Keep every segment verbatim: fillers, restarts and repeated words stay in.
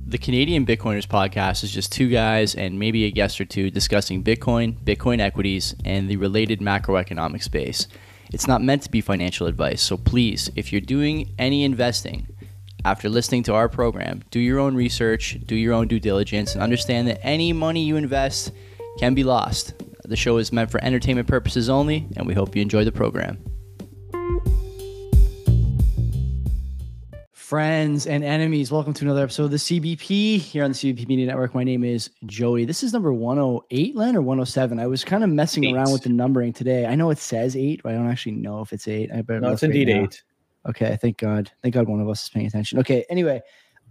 The Canadian Bitcoiners podcast is just two guys and maybe a guest or two discussing Bitcoin, Bitcoin equities, and the related macroeconomic space. It's not meant to be financial advice, so please, if you're doing any investing after listening to our program, do your own research, do your own due diligence, and understand that any money you invest can be lost. The show is meant for entertainment purposes only, and we hope you enjoy the program. Friends and enemies, welcome to another episode of the C B P here on the C B P Media Network. My name is Joey. This is number one oh eight, Len, or one oh seven? I was kind of messing eight. around with the numbering today. I know it says eight, but I don't actually know if it's eight. I better no, it's indeed right eight. Okay, thank God. Thank God one of us is paying attention. Okay, anyway,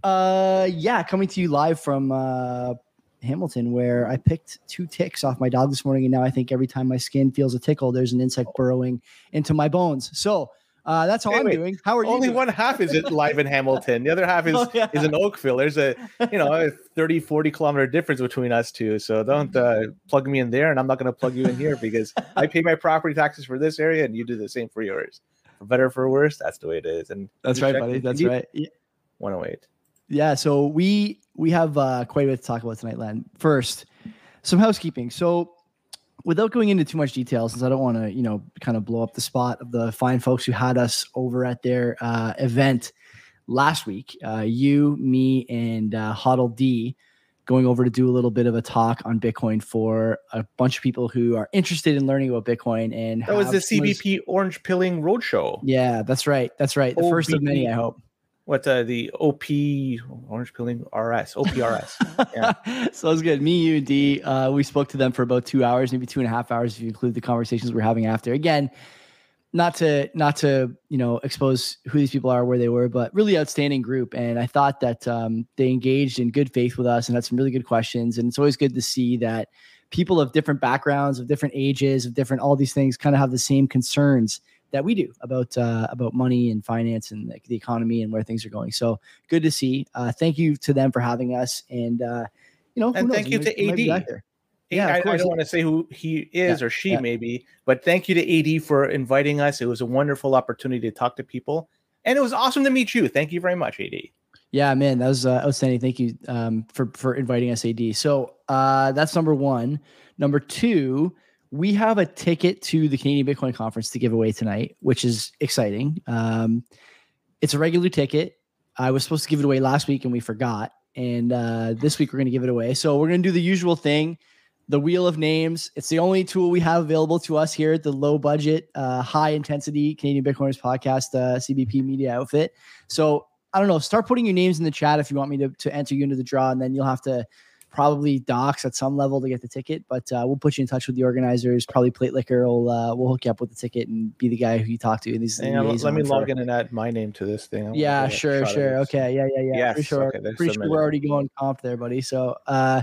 uh, yeah, coming to you live from uh, Hamilton, where I picked two ticks off my dog this morning, and now I think every time my skin feels a tickle, there's an insect burrowing into my bones. So, Uh, that's how hey, I'm wait, doing. How are you? Only doing? one half is it live in Hamilton. The other half is, oh, yeah. is in Oakville. There's a, you know, a thirty, forty kilometer difference between us two. So don't uh, plug me in there, and I'm not going to plug you in here because I pay my property taxes for this area and you do the same for yours. For better or for worse, that's the way it is. And that's right, buddy. That's right. Yeah. one oh eight. Yeah. So we, we have uh, quite a bit to talk about tonight, Len. First, some housekeeping. So, without going into too much detail, since I don't want to, you know, kind of blow up the spot of the fine folks who had us over at their uh, event last week, uh, you, me, and uh, Huddle D going over to do a little bit of a talk on Bitcoin for a bunch of people who are interested in learning about Bitcoin. And that was the C B P Orange Pilling Roadshow. Yeah, that's right. That's right. The O B P. First of many, I hope. What uh, the O P Orange Pilling R S O P R S? Yeah, so it was good. Me, you, and D. Uh, we spoke to them for about two hours, maybe two and a half hours if you include the conversations we're having after. Again, not to not to you know expose who these people are, where they were, but really outstanding group. And I thought that um, they engaged in good faith with us and had some really good questions. And it's always good to see that people of different backgrounds, of different ages, of different all these things, kind of have the same concerns that we do about uh, about money and finance and the, the economy and where things are going. So good to see. Uh, thank you to them for having us, and uh, you know, and thank you to A D. Yeah, I, I don't want to say who he is yeah, or she, yeah. maybe, but thank you to A D for inviting us. It was a wonderful opportunity to talk to people, and it was awesome to meet you. Thank you very much, A D. Yeah, man, that was uh, outstanding. Thank you um, for for inviting us, A D. So uh, that's number one. Number two. We have a ticket to the Canadian Bitcoin Conference to give away tonight, which is exciting. Um, it's a regular ticket. I was supposed to give it away last week and we forgot. And uh, this week we're going to give it away. So we're going to do the usual thing, the wheel of names. It's the only tool we have available to us here at the low budget, uh, high intensity Canadian Bitcoiners podcast, uh, C B P media outfit. So I don't know, start putting your names in the chat if you want me to, to enter you into the draw, and then you'll have to probably docs at some level to get the ticket, but uh, we'll put you in touch with the organizers. Probably Plate Liquor will uh, we'll hook you up with the ticket and be the guy who you talk to. And these, Hang on, let me for... log in and add my name to this thing. Yeah, sure, sure. Okay, yeah, yeah, yeah. Yes, pretty sure, okay, pretty sure we're already going comp there, buddy. So, uh,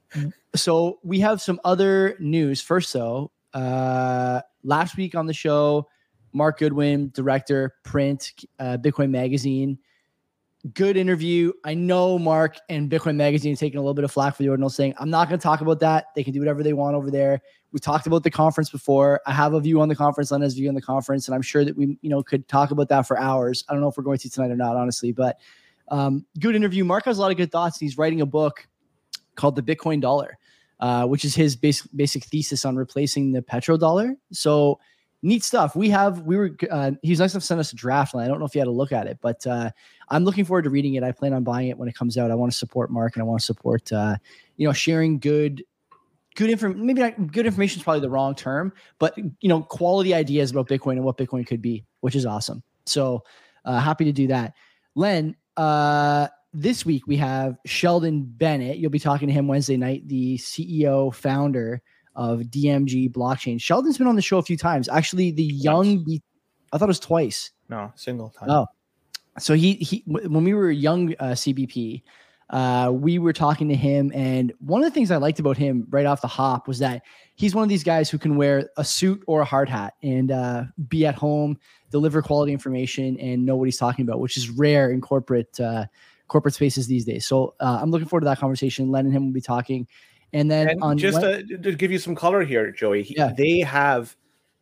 so we have some other news. First, though, uh, last week on the show, Mark Goodwin, director, print, uh, Bitcoin Magazine. Good interview. I know Mark and Bitcoin Magazine are taking a little bit of flack for the ordinal, saying, I'm not going to talk about that. They can do whatever they want over there. We talked about the conference before. I have a view on the conference, Len has a view on the conference, and I'm sure that we, you know, could talk about that for hours. I don't know if we're going to tonight or not, honestly, but um, good interview. Mark has a lot of good thoughts. He's writing a book called The Bitcoin Dollar, uh, which is his basic basic thesis on replacing the petrodollar. So neat stuff. We have, we were, uh, he was nice enough to send us a draft, and I don't know if you had a look at it, but uh, I'm looking forward to reading it. I plan on buying it when it comes out. I want to support Mark, and I want to support, uh, you know, sharing good, good information. Maybe not good information is probably the wrong term, but, you know, quality ideas about Bitcoin and what Bitcoin could be, which is awesome. So uh, happy to do that. Len, uh, this week we have Sheldon Bennett. You'll be talking to him Wednesday night, the C E O, founder of D M G Blockchain. Sheldon's been on the show a few times. Actually, the young, B- I thought it was twice. No, single time. Oh, so he he when we were young uh, C B P, uh, we were talking to him, and one of the things I liked about him right off the hop was that he's one of these guys who can wear a suit or a hard hat and uh, be at home, deliver quality information, and know what he's talking about, which is rare in corporate uh, corporate spaces these days. So uh, I'm looking forward to that conversation. Len and him will be talking. And then and on just when, to, to give you some color here, Joey, he, yeah. they have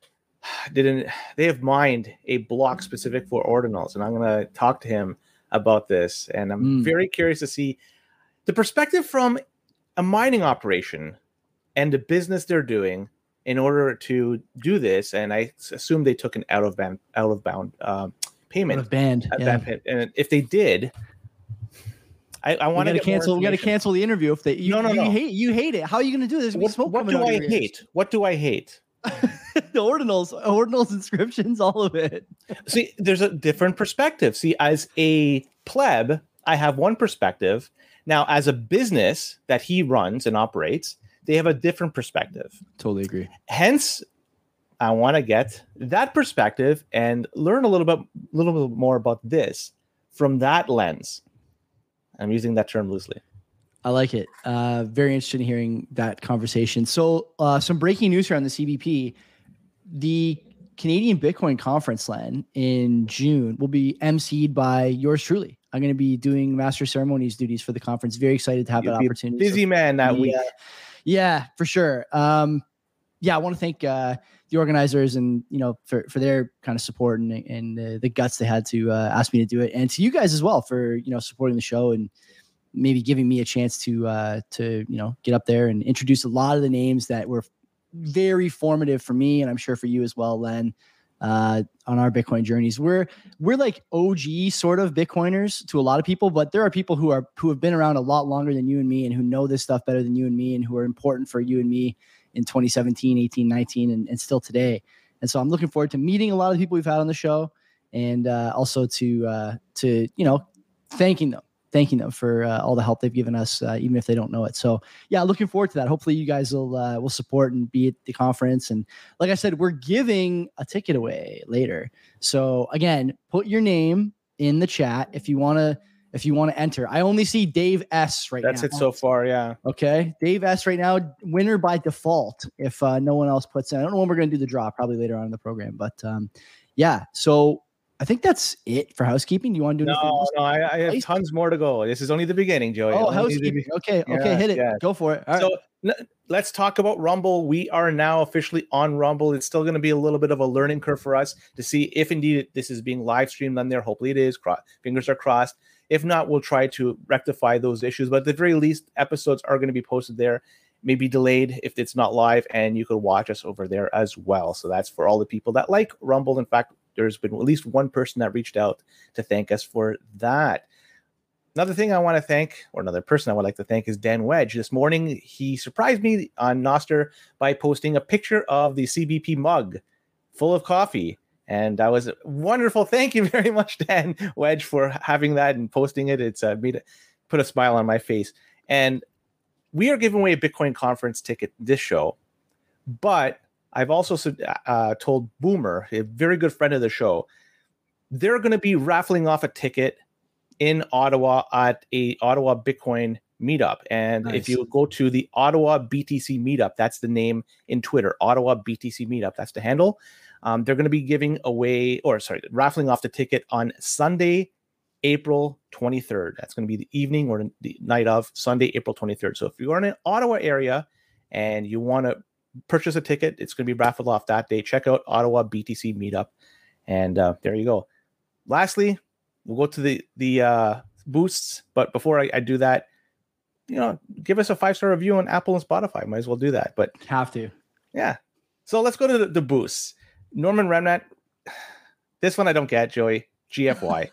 didn't they have mined a block specific for ordinals, and I'm going to talk to him about this. And I'm mm. very curious to see the perspective from a mining operation and the business they're doing in order to do this, and I assume they took an out of bound out of bound uh, payment. Out of band, yeah. Band, and if they did, I, I want to cancel. We got to cancel the interview if they. You, no, no, you no. hate. You hate it. How are you going to do this? What, what do I hate? What do I hate? The ordinals, ordinals, inscriptions, all of it. See, there's a different perspective. See, as a pleb, I have one perspective. Now, as a business that he runs and operates, they have a different perspective. Totally agree. Hence, I want to get that perspective and learn a little bit, little bit more about this from that lens. I'm using that term loosely. I like it. Uh, very interested in hearing that conversation. So, uh, some breaking news here on the C B P. The Canadian Bitcoin Conference, Len, in June will be emceed by yours truly. I'm going to be doing master ceremonies duties for the conference. Very excited to have You'll that be opportunity. Busy so, man that yeah, week. Yeah, for sure. Um, yeah, I want to thank uh, the organizers and, you know, for, for their kind of support and, and uh, the guts they had to uh, ask me to do it. And to you guys as well for, you know, supporting the show and maybe giving me a chance to, uh, to, you know, get up there and introduce a lot of the names that were very formative for me. And I'm sure for you as well, Len, uh, on our Bitcoin journeys. We're, we're like O G sort of Bitcoiners to a lot of people, but there are people who are, who have been around a lot longer than you and me and who know this stuff better than you and me and who are important for you and me in twenty seventeen, eighteen, nineteen, and, and still today. And so I'm looking forward to meeting a lot of the people we've had on the show and uh, also to, uh, to, you know, thanking them, thanking them for uh, all the help they've given us, uh, even if they don't know it. So yeah, looking forward to that. Hopefully you guys will, uh, will support and be at the conference. And like I said, we're giving a ticket away later. So again, put your name in the chat if you want to, if you want to enter. I only see Dave S right That's now. That's it so far, yeah. Okay. Dave S right now, winner by default if uh, no one else puts in. I don't know when we're going to do the draw, probably later on in the program. But um, yeah, so I think that's it for housekeeping. Do you want to do anything no, else? No, I, I have Ice? tons more to go. This is only the beginning, Joey. Oh, only housekeeping. The... Okay, okay, yeah, hit it. Yeah. Go for it. All so right. n- let's talk about Rumble. We are now officially on Rumble. It's still going to be a little bit of a learning curve for us to see if indeed this is being live streamed on there. Hopefully it is. Cross- fingers are crossed. If not, we'll try to rectify those issues. But at the very least, episodes are going to be posted there. Maybe delayed if it's not live, and you could watch us over there as well. So that's for all the people that like Rumble. In fact, there's been at least one person that reached out to thank us for that. Another thing I want to thank, or another person I would like to thank, is Dan Wedge. This morning, he surprised me on Nostr by posting a picture of the C B P mug full of coffee. And that was wonderful. Thank you very much, Dan Wedge, for having that and posting it. It's uh, made it, put a smile on my face. And we are giving away a Bitcoin conference ticket this show. But I've also uh, told Boomer, a very good friend of the show, they're going to be raffling off a ticket in Ottawa at a Ottawa Bitcoin meetup. And nice. If you go to the Ottawa B T C meetup, that's the name in Twitter, Ottawa B T C meetup. That's the handle. Um, they're going to be giving away, or sorry, raffling off the ticket on Sunday, April twenty-third. That's going to be the evening or the night of Sunday, April twenty-third. So if you're in an Ottawa area and you want to purchase a ticket, it's going to be raffled off that day. Check out Ottawa B T C meetup. And uh, there you go. Lastly, we'll go to the, the uh, boosts. But before I, I do that, you know, give us a five-star review on Apple and Spotify. Might as well do that. But have to. Yeah. So let's go to the, the boosts. Norman Remnant. This one I don't get, Joey. G F Y.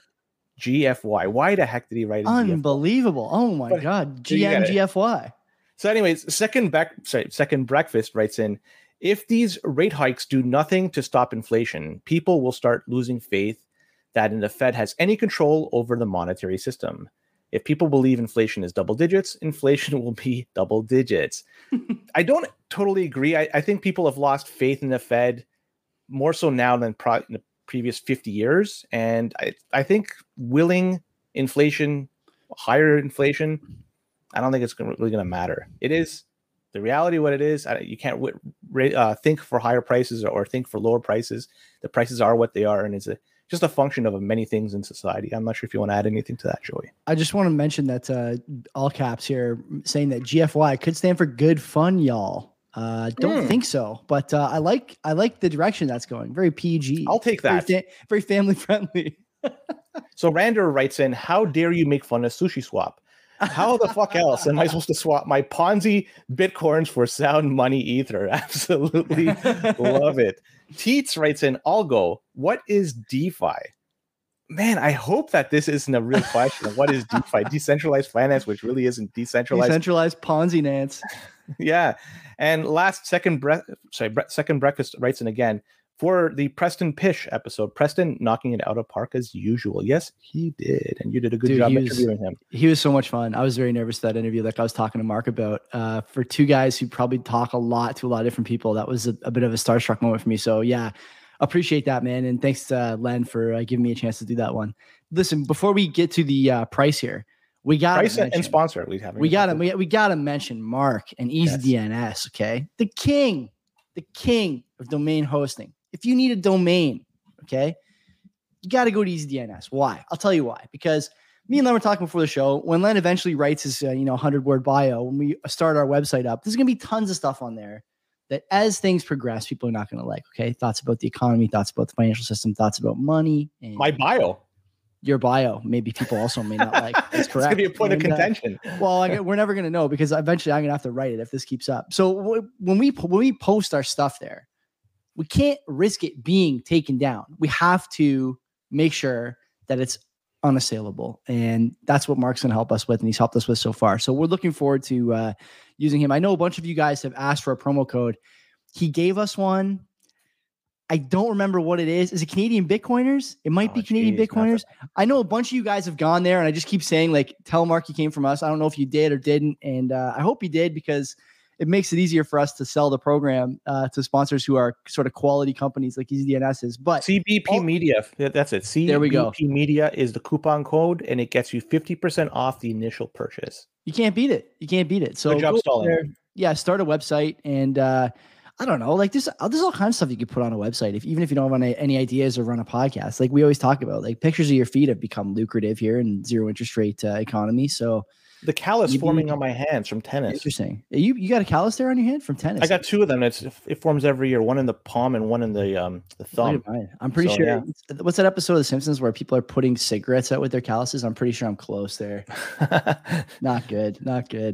G F Y. Why the heck did he write it? Unbelievable. G F Y? Oh my but, God. G M G F Y. So anyways, second back, sorry, second breakfast writes in, if these rate hikes do nothing to stop inflation, people will start losing faith that the Fed has any control over the monetary system. If people believe inflation is double digits, inflation will be double digits. I don't totally agree. I, I think people have lost faith in the Fed more so now than pro- in the previous fifty years. And I, I think willing inflation, higher inflation, I don't think it's really going to matter. It is the reality of what it is. I, you can't uh, think for higher prices or think for lower prices. The prices are what they are, and it's a, just a function of many things in society. I'm not sure if you want to add anything to that, Joey. I just want to mention that uh, all caps here saying that G F Y could stand for good fun, y'all. Uh, don't mm. think so, but uh, I like I like the direction that's going. Very P G. I'll take that. Very, fa- very family friendly. So Rander writes in, how dare you make fun of Sushi Swap? How the fuck else am I supposed to swap my Ponzi Bitcoins for sound money Ether? Absolutely love it. Teets writes in, Algo, what is DeFi? Man, I hope that this isn't a real question of what is DeFi, decentralized finance, which really isn't decentralized. Decentralized Ponzi Nance. Yeah. And last second breath, sorry, bre- second breakfast writes in again for the Preston Pish episode. Preston knocking it out of park as usual. Yes, he did, and you did a good Dude, job was, interviewing him. He was so much fun. I was very nervous for that interview, like I was talking to Mark about. Uh, for two guys who probably talk a lot to a lot of different people, that was a, a bit of a starstruck moment for me. So yeah. Appreciate that, man. And thanks to uh, Len for uh, giving me a chance to do that one. Listen, before we get to the uh, price here, we got price mention, and sponsor. We have we got to we, we got to mention Mark and EasyDNS. Yes. Okay, the king, the king of domain hosting. If you need a domain, okay, you got to go to EasyDNS. Why? I'll tell you why. Because me and Len were talking before the show. When Len eventually writes his uh, you know hundred word bio, when we start our website up, there's gonna be tons of stuff on there that as things progress, people are not going to like, okay? Thoughts about the economy, thoughts about the financial system, thoughts about money. And my bio. Your bio. Maybe people also may not like. That's correct. It's going to be a point and, of contention. Uh, well, I, we're never going to know because eventually I'm going to have to write it if this keeps up. So w- when we when we post our stuff there, we can't risk it being taken down. We have to make sure that it's unassailable. And that's what Mark's going to help us with. And he's helped us with so far. So we're looking forward to uh, using him. I know a bunch of you guys have asked for a promo code. He gave us one. I don't remember what it is. Is it Canadian Bitcoiners? It might oh, be Canadian geez, Bitcoiners. I know a bunch of you guys have gone there and I just keep saying like, tell Mark you came from us. I don't know if you did or didn't. And uh, I hope you did because it makes it easier for us to sell the program uh, to sponsors who are sort of quality companies like EasyDNS is. But C B P all, Media, that's it. C B P there we go. Media is the coupon code, and it gets you fifty percent off the initial purchase. You can't beat it. You can't beat it. So good job stalling. There, yeah, start a website, and uh, I don't know, like this. There's all kinds of stuff you could put on a website, if even if you don't have any, any ideas or run a podcast. Like we always talk about, like pictures of your feet have become lucrative here in zero interest rate uh, economy. So. The callus Maybe, forming on my hands from tennis. Interesting. You you got a callus there on your hand from tennis? I got two of them. It's it forms every year. One in the palm and one in the um the thumb. I'm pretty so, sure. Yeah. What's that episode of The Simpsons where people are putting cigarettes out with their calluses? I'm pretty sure I'm close there. Not good. Not good.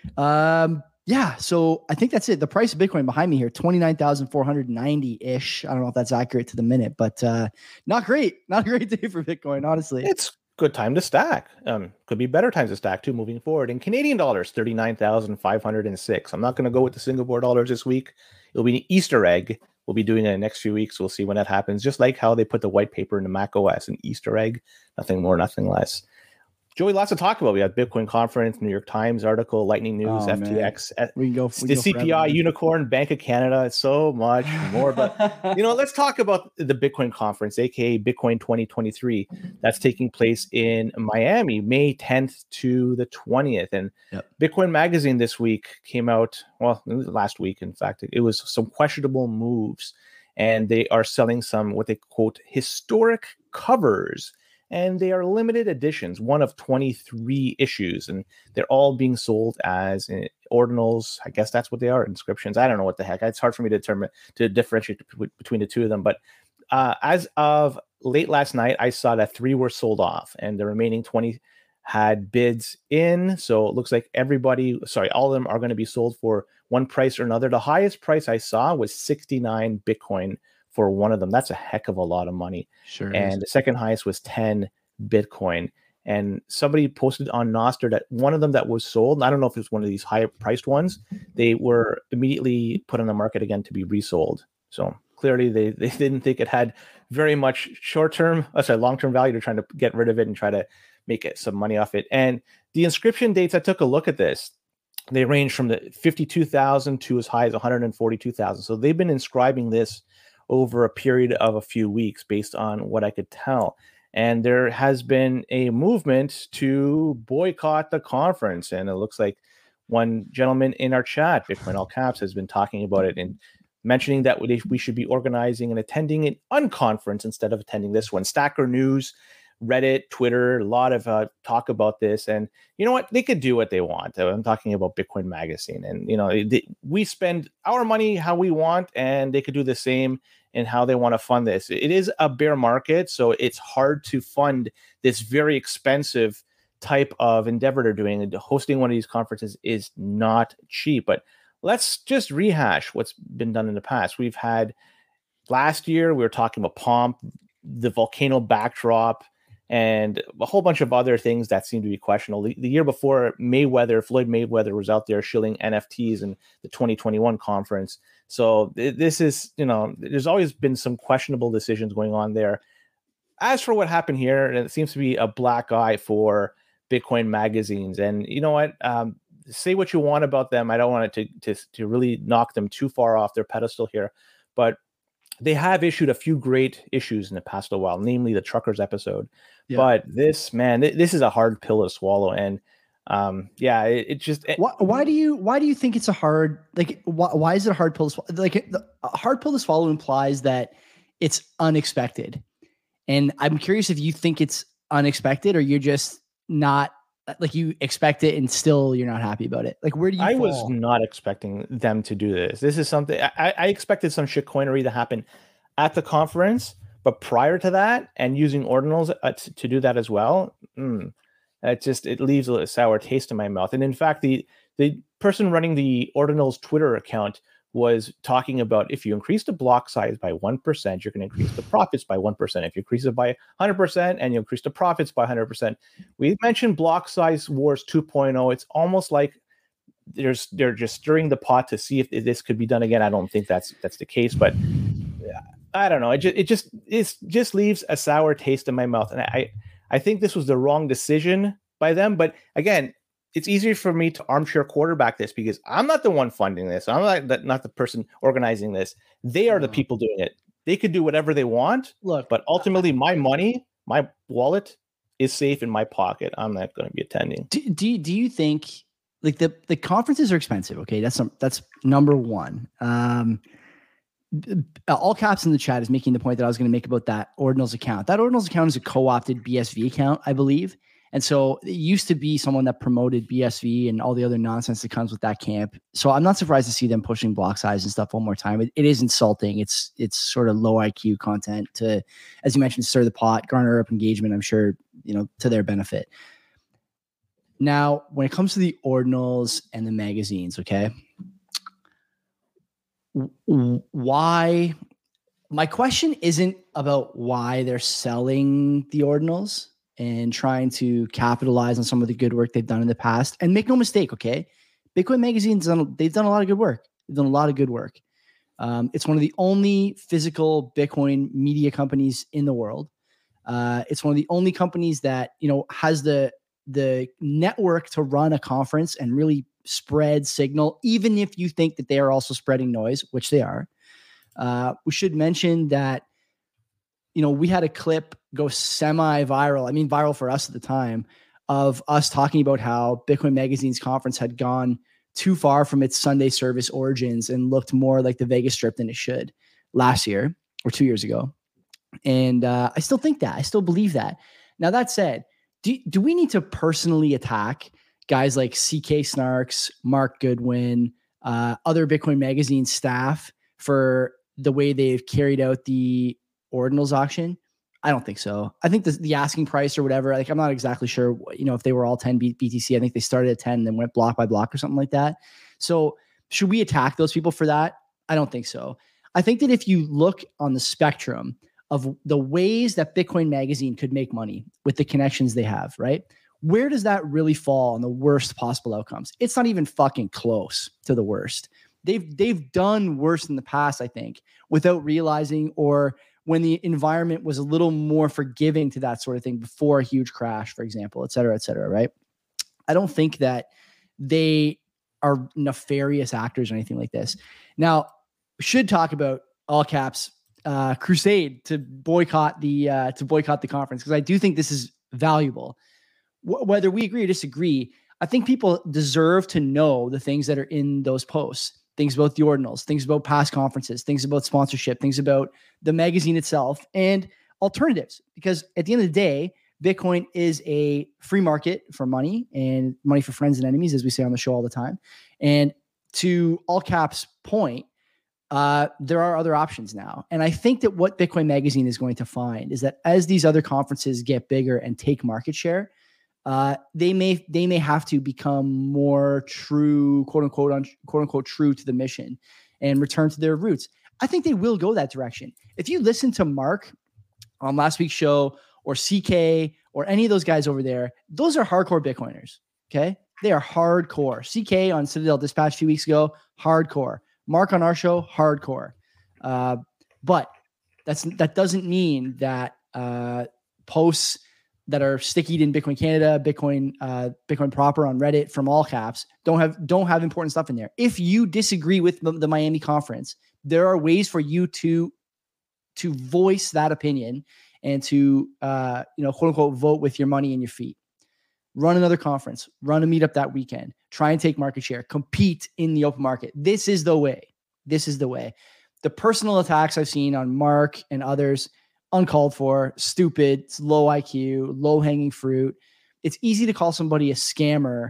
Um. Yeah. So I think that's it. The price of Bitcoin behind me here, twenty-nine thousand four hundred ninety ish. I don't know if that's accurate to the minute, but uh, not great. Not a great day for Bitcoin, honestly. It's good time to stack. Um, could be better times to stack too moving forward. In Canadian dollars, thirty-nine thousand five hundred six. I'm not going to go with the Singapore dollars this week. It'll be an Easter egg. We'll be doing it in the next few weeks. We'll see when that happens. Just like how they put the white paper in the Mac O S, an Easter egg, nothing more, nothing less. Joey, lots to talk about. We had Bitcoin conference, New York Times article, Lightning News, oh, F T X, man. we can go we the can C P I, Unicorn, Bank of Canada, so much more. But you know, let's talk about the Bitcoin conference, aka Bitcoin twenty twenty-three, that's taking place in Miami, May tenth to the twentieth. And yep. Bitcoin Magazine this week came out. Well, last week, in fact, it was some questionable moves, and they are selling some what they quote historic covers. And they are limited editions, one of twenty-three issues, and they're all being sold as ordinals. I guess that's what they are, inscriptions. I don't know what the heck. It's hard for me to determine to differentiate between the two of them. But uh, as of late last night, I saw that three were sold off, and the remaining twenty had bids in. So it looks like everybody, sorry, all of them are going to be sold for one price or another. The highest price I saw was sixty-nine Bitcoin for one of them. That's a heck of a lot of money. Sure. And is. the second highest was ten Bitcoin. And somebody posted on Nostr that one of them that was sold, I don't know if it was one of these higher priced ones, they were immediately put on the market again to be resold. So clearly they, they didn't think it had very much short-term, oh, sorry, long-term value. They're trying to get rid of it and try to make it some money off it. And the inscription dates, I took a look at this. They range from the fifty-two thousand to as high as one hundred forty-two thousand. So they've been inscribing this over a period of a few weeks based on what I could tell. And there has been a movement to boycott the conference. And it looks like one gentleman in our chat, Bitcoin All Caps, has been talking about it and mentioning that we should be organizing and attending an unconference instead of attending this one. Stacker News, Reddit, Twitter, a lot of uh, talk about this. And you know what? They could do what they want. I'm talking about Bitcoin Magazine. And, you know, they, we spend our money how we want, and they could do the same in how they want to fund this. It is a bear market, so it's hard to fund this very expensive type of endeavor they're doing. And hosting one of these conferences is not cheap. But let's just rehash what's been done in the past. We've had last year, we were talking about Pomp, the volcano backdrop, and a whole bunch of other things that seem to be questionable. The, the year before, Mayweather, Floyd Mayweather was out there shilling N F Ts in the twenty twenty-one conference. So th- this is, you know, there's always been some questionable decisions going on there. As for what happened here, it seems to be a black eye for Bitcoin magazines. And you know what? Um, say what you want about them. I don't want it to, to, to really knock them too far off their pedestal here. But they have issued a few great issues in the past little while, namely the truckers episode. Yeah. But this, man, th- this is a hard pill to swallow. And um, yeah, it, it just. It, why, why do you why do you think it's a hard like why, why is it a hard pill to swallow? Like the, a hard pill to swallow implies that it's unexpected. And I'm curious if you think it's unexpected or you're just not like you expect it and still you're not happy about it. Like, where do you I fall? was not expecting them to do this. This is something I, I expected some shitcoinery to happen at the conference, but prior to that and using ordinals uh, to, to do that as well, mm, it just, it leaves a sour taste in my mouth. And in fact, the, the person running the ordinals Twitter account was talking about if you increase the block size by one percent, you're going to increase the profits by one percent. If you increase it by one hundred percent and you increase the profits by one hundred percent. We mentioned block size wars two point oh. It's almost like there's they're just stirring the pot to see if this could be done again. I don't think that's that's the case, but I don't know. It just it just it just leaves a sour taste in my mouth. And I I think this was the wrong decision by them. But again, it's easier for me to armchair quarterback this because I'm not the one funding this. I'm not the, not the person organizing this. They are the people doing it. They could do whatever they want. Look, but ultimately, my money, my wallet is safe in my pocket. I'm not going to be attending. Do, do, do you think like the, the conferences are expensive? Okay, that's some, that's number one. Um, all caps in the chat is making the point that I was going to make about that Ordinals account. That Ordinals account is a co-opted B S V account, I believe. And so it used to be someone that promoted B S V and all the other nonsense that comes with that camp. So I'm not surprised to see them pushing block size and stuff one more time. It, it is insulting. It's it's sort of low I Q content to, as you mentioned, stir the pot, garner up engagement, I'm sure, you know, to their benefit. Now, when it comes to the ordinals and the magazines, okay, why? My question isn't about why they're selling the ordinals and trying to capitalize on some of the good work they've done in the past. And make no mistake, okay? Bitcoin Magazine's done, they've done a lot of good work. They've done a lot of good work. Um, it's one of the only physical Bitcoin media companies in the world. Uh, it's one of the only companies that, you know, has the, the network to run a conference and really spread signal, even if you think that they are also spreading noise, which they are. Uh, we should mention that, you know, we had a clip go semi-viral. I mean, viral for us at the time of us talking about how Bitcoin Magazine's conference had gone too far from its Sunday service origins and looked more like the Vegas Strip than it should last year or two years ago. And uh, I still think that. I still believe that. Now, that said, do, do we need to personally attack guys like C K Snarks, Mark Goodwin, uh, other Bitcoin Magazine staff for the way they've carried out the ordinals auction? I don't think so. I think the, the asking price or whatever, like I'm not exactly sure, you know, if they were all ten B T C, I think they started at ten and then went block by block or something like that. So should we attack those people for that? I don't think so. I think that if you look on the spectrum of the ways that Bitcoin Magazine could make money with the connections they have, right? Where does that really fall on the worst possible outcomes? It's not even fucking close to the worst. They've, they've done worse in the past, I think, without realizing, or when the environment was a little more forgiving to that sort of thing before a huge crash, for example, et cetera, et cetera, right? I don't think that they are nefarious actors or anything like this. Now, we should talk about all caps uh, crusade to boycott the uh, to boycott the conference, because I do think this is valuable. W- whether we agree or disagree, I think people deserve to know the things that are in those posts. Things about the ordinals, things about past conferences, things about sponsorship, things about the magazine itself, and alternatives. Because at the end of the day, Bitcoin is a free market for money and money for friends and enemies, as we say on the show all the time. And to all caps point, uh, there are other options now. And I think that what Bitcoin Magazine is going to find is that as these other conferences get bigger and take market share, uh, they may they may have to become more true, quote unquote, un, quote unquote, true to the mission and return to their roots. I think they will go that direction. If you listen to Mark on last week's show or C K or any of those guys over there, those are hardcore Bitcoiners. Okay, they are hardcore. C K on Citadel Dispatch a few weeks ago, hardcore. Mark on our show, hardcore. Uh, but that's that doesn't mean that uh, posts that are sticky in Bitcoin Canada, Bitcoin, uh, Bitcoin proper on Reddit from all caps don't have don't have important stuff in there. If you disagree with the, the Miami conference, there are ways for you to to voice that opinion and to uh, you know, quote unquote, vote with your money and your feet. Run another conference, run a meetup that weekend, try and take market share, compete in the open market. This is the way. This is the way. The personal attacks I've seen on Mark and others, uncalled for, stupid, it's low I Q, low hanging fruit. It's easy to call somebody a scammer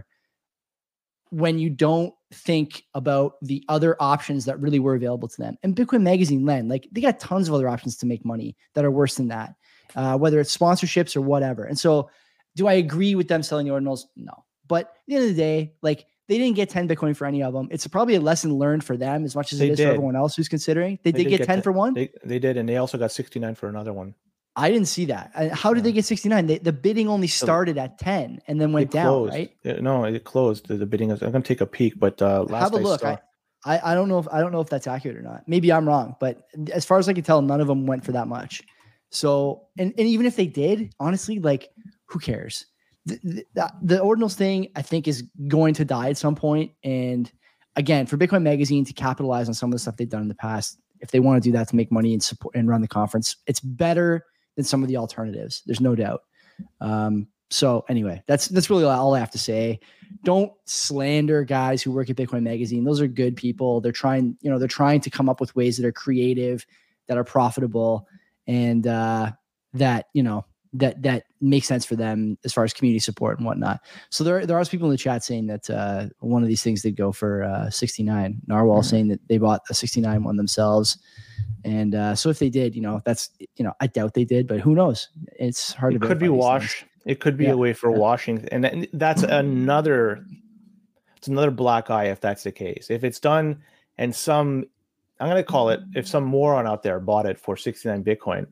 when you don't think about the other options that really were available to them. And Bitcoin Magazine, Len, like they got tons of other options to make money that are worse than that, uh, whether it's sponsorships or whatever. And so do I agree with them selling the ordinals? No. But at the end of the day, like they didn't get ten Bitcoin for any of them. It's probably a lesson learned for them as much as they it is did. for everyone else who's considering. They, they did, did get, get ten t- for one? They, they did, and they also got sixty-nine for another one. I didn't see that. How did yeah. they get sixty-nine? They, the bidding only started at ten and then went down, right? It, no, it closed. The, the bidding is, I'm going to take a peek, but uh, last have a look. I, saw, I, I don't know if I don't know if that's accurate or not. Maybe I'm wrong, but as far as I can tell, none of them went for that much. So, and, and even if they did, honestly, like who cares? The, the, the ordinals thing, I think, is going to die at some point. And again, for Bitcoin Magazine to capitalize on some of the stuff they've done in the past, if they want to do that to make money and support and run the conference, it's better than some of the alternatives. There's no doubt. Um, so anyway, that's that's really all I have to say. Don't slander guys who work at Bitcoin Magazine. Those are good people. They're trying, you know, they're trying to come up with ways that are creative, that are profitable, and uh, that you know that that makes sense for them as far as community support and whatnot. So there there are people in the chat saying that uh, one of these things did go for uh, sixty-nine. Narwhal mm-hmm. saying that they bought a sixty-nine one themselves. And uh, so if they did, you know, that's, you know, I doubt they did, but who knows? It's hard it to could be wash. It could be yeah. a way for yeah. washing. And that's another, it's another black eye if that's the case. If it's done and some, I'm going to call it, if some moron out there bought it for sixty-nine Bitcoin,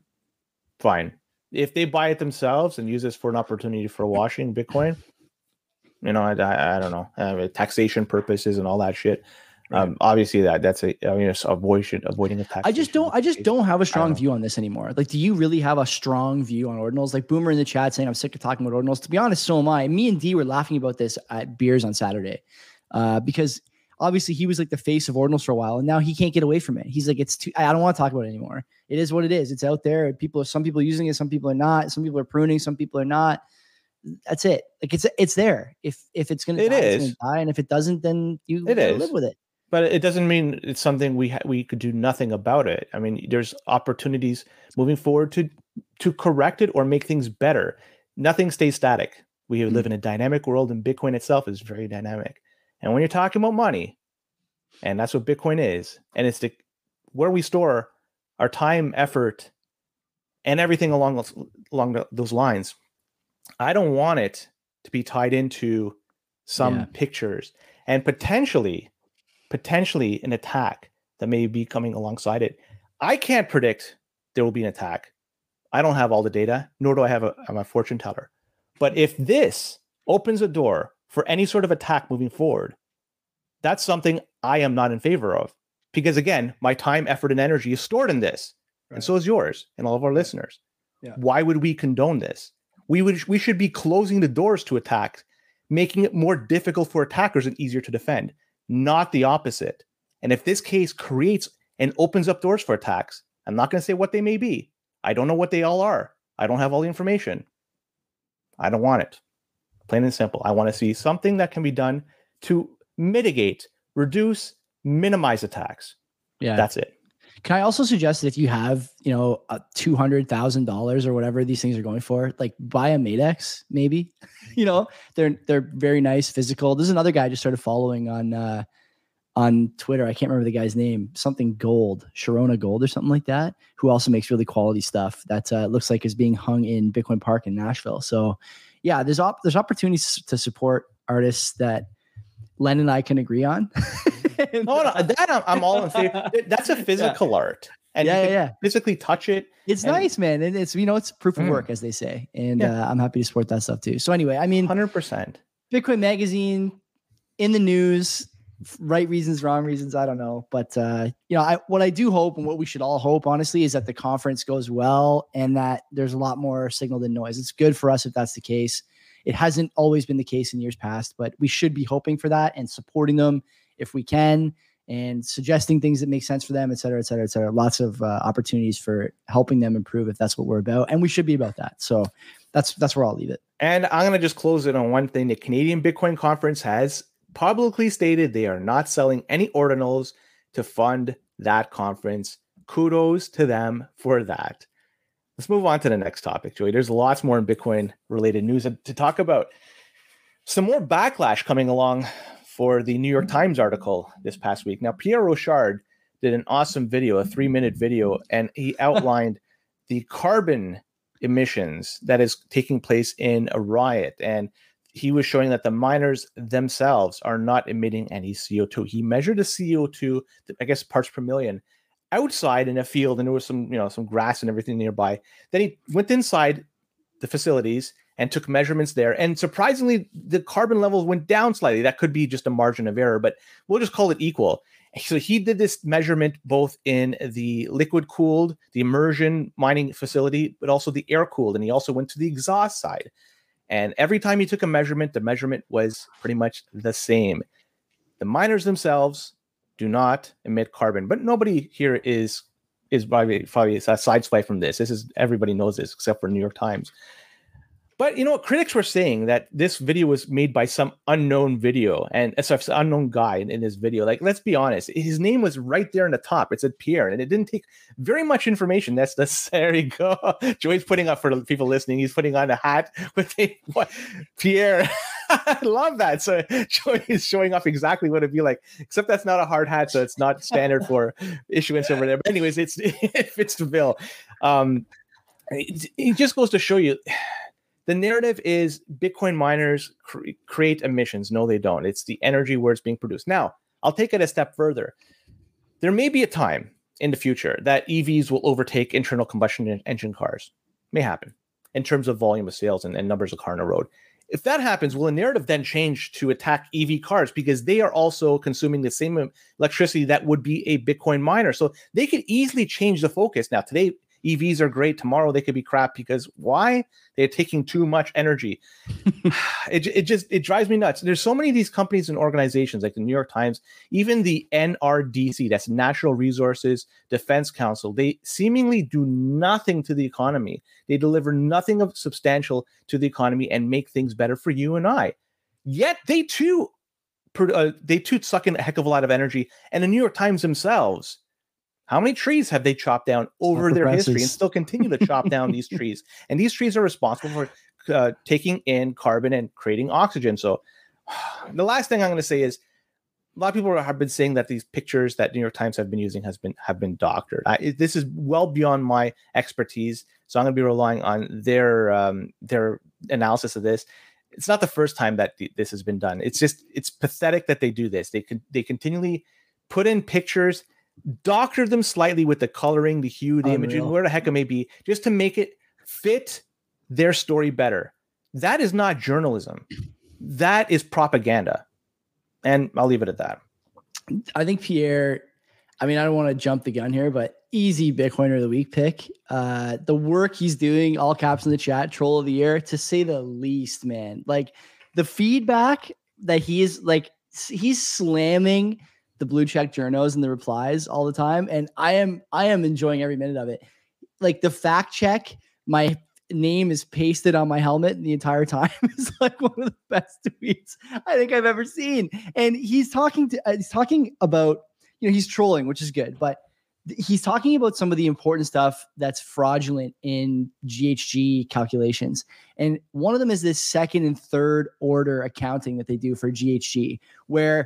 fine. If they buy it themselves and use this for an opportunity for washing Bitcoin, you know, I, I, I don't know, uh, taxation purposes and all that shit. Right. Um, obviously that that's a, I mean, it's avoiding, avoiding a tax. I just don't, I just don't have a strong view on this anymore. Like, do you really have a strong view on ordinals? Like Boomer in the chat saying, I'm sick of talking about ordinals. To be honest, so am I. Me and D were laughing about this at beers on Saturday uh, because obviously he was like the face of ordinals for a while and now he can't get away from it. He's like, it's too, I don't want to talk about it anymore. It is what it is. It's out there. People are, some people are using it. Some people are not. Some people are pruning. Some people are not. That's it. Like it's, it's there. If, if it's going to die, it's going to die. And if it doesn't, then you it is. live with it. But it doesn't mean it's something we ha- we could do nothing about it. I mean, there's opportunities moving forward to to correct it or make things better. Nothing stays static. We mm-hmm. live in a dynamic world, and Bitcoin itself is very dynamic. And when you're talking about money, and that's what Bitcoin is, and it's the where we store our time, effort, and everything along those, along the, those lines. I don't want it to be tied into some yeah. pictures and potentially. potentially an attack that may be coming alongside it. I can't predict there will be an attack. I don't have all the data, nor do I have a, I'm a fortune teller. But if this opens a door for any sort of attack moving forward, that's something I am not in favor of. Because again, my time, effort, and energy is stored in this. Right. And so is yours and all of our listeners. Yeah. Why would we condone this? We would we should be closing the doors to attacks, making it more difficult for attackers and easier to defend. Not the opposite. And if this case creates and opens up doors for attacks, I'm not going to say what they may be. I don't know what they all are. I don't have all the information. I don't want it. Plain and simple. I want to see something that can be done to mitigate, reduce, minimize attacks. Yeah, that's it. Can I also suggest that if you have, you know, uh, two hundred thousand dollars or whatever these things are going for, like buy a Matex, maybe, you know, they're, they're very nice physical. There's another guy I just started following on, uh, on Twitter. I can't remember the guy's name, something Gold, Sharona Gold or something like that, who also makes really quality stuff that uh, looks like is being hung in Bitcoin Park in Nashville. So yeah, there's op- there's opportunities to support artists that Len and I can agree on. and, no, no, that I'm, I'm all in favor. That's a physical yeah. art. And yeah, you can yeah, yeah. physically touch it. It's and, nice, man. And it's, you know, it's proof of mm. work, as they say. And yeah. uh, I'm happy to support that stuff too. So anyway, I mean, one hundred percent. Bitcoin Magazine in the news, right reasons, wrong reasons, I don't know. But, uh, you know, I, what I do hope and what we should all hope, honestly, is that the conference goes well and that there's a lot more signal than noise. It's good for us if that's the case. It hasn't always been the case in years past, but we should be hoping for that and supporting them if we can and suggesting things that make sense for them, et cetera, et cetera, et cetera. Lots of uh, opportunities for helping them improve if that's what we're about. And we should be about that. So that's, that's where I'll leave it. And I'm going to just close it on one thing. The Canadian Bitcoin Conference has publicly stated they are not selling any ordinals to fund that conference. Kudos to them for that. Let's move on to the next topic, Joey. There's lots more in Bitcoin related news to talk about. Some more backlash coming along for the New York Times article this past week. Now, Pierre Rochard did an awesome video, a three minute video, and he outlined the carbon emissions that is taking place in a riot. And he was showing that the miners themselves are not emitting any C O two. He measured the C O two, I guess parts per million, outside in a field, and there was some, you know, some grass and everything nearby. Then he went inside the facilities and took measurements there. And surprisingly, the carbon levels went down slightly. That could be just a margin of error, but we'll just call it equal. So he did this measurement both in the liquid cooled, the immersion mining facility, but also the air cooled. And he also went to the exhaust side. And every time he took a measurement, the measurement was pretty much the same. The miners themselves do not emit carbon, but nobody here is is probably, probably a sideswipe from this. This is, everybody knows this except for New York Times. But you know what? Critics were saying that this video was made by some unknown video and uh, sorry, unknown guy in, in this video. Like, let's be honest, his name was right there in the top. It said Pierre, and it didn't take very much information. That's that's there you go. Joey's putting up for the people listening. He's putting on a hat with a what, Pierre. I love that. So Joey is showing off exactly what it'd be like, except that's not a hard hat, so it's not standard for issuance over there. But anyways, it's it fits the bill. Um, it, it just goes to show you. The narrative is Bitcoin miners cre- create emissions. No, they don't. It's the energy where it's being produced. Now, I'll take it a step further. There may be a time in the future that E Vs will overtake internal combustion engine cars. May happen in terms of volume of sales and, and numbers of car on the road. If that happens, will the narrative then change to attack E V cars because they are also consuming the same electricity that would be a Bitcoin miner? So they could easily change the focus. Now, today, E Vs are great. Tomorrow they could be crap because why? They're taking too much energy. it, it just, it drives me nuts. There's so many of these companies and organizations like the New York Times, even the N R D C, that's Natural Resources Defense Council. They seemingly do nothing to the economy. They deliver nothing of substantial to the economy and make things better for you and I. Yet they too, uh, they too suck in a heck of a lot of energy. And the New York Times themselves, how many trees have they chopped down over their presses. history and still continue to chop down these trees? And these trees are responsible for uh, taking in carbon and creating oxygen. So the last thing I'm going to say is a lot of people have been saying that these pictures that New York Times have been using has been have been doctored. I, this is well beyond my expertise, so I'm going to be relying on their um, their analysis of this. It's not the first time that th- this has been done. It's just it's pathetic that they do this. They can they continually put in pictures, doctor them slightly with the coloring, the hue, the Unreal. imaging, where the heck it may be, just to make it fit their story better. That is not journalism. That is propaganda. And I'll leave it at that. I think Pierre, I mean, I don't want to jump the gun here, but easy Bitcoiner of the week pick. Uh, the work he's doing, all caps in the chat, troll of the year, to say the least, man. Like the feedback that he is like, he's slamming the blue check journos and the replies all the time. And I am, I am enjoying every minute of it. Like the fact check, my name is pasted on my helmet the entire time is like one of the best tweets I think I've ever seen. And he's talking to, uh, he's talking about, you know, he's trolling, which is good, but th- he's talking about some of the important stuff that's fraudulent in G H G calculations. And one of them is this second and third order accounting that they do for G H G, where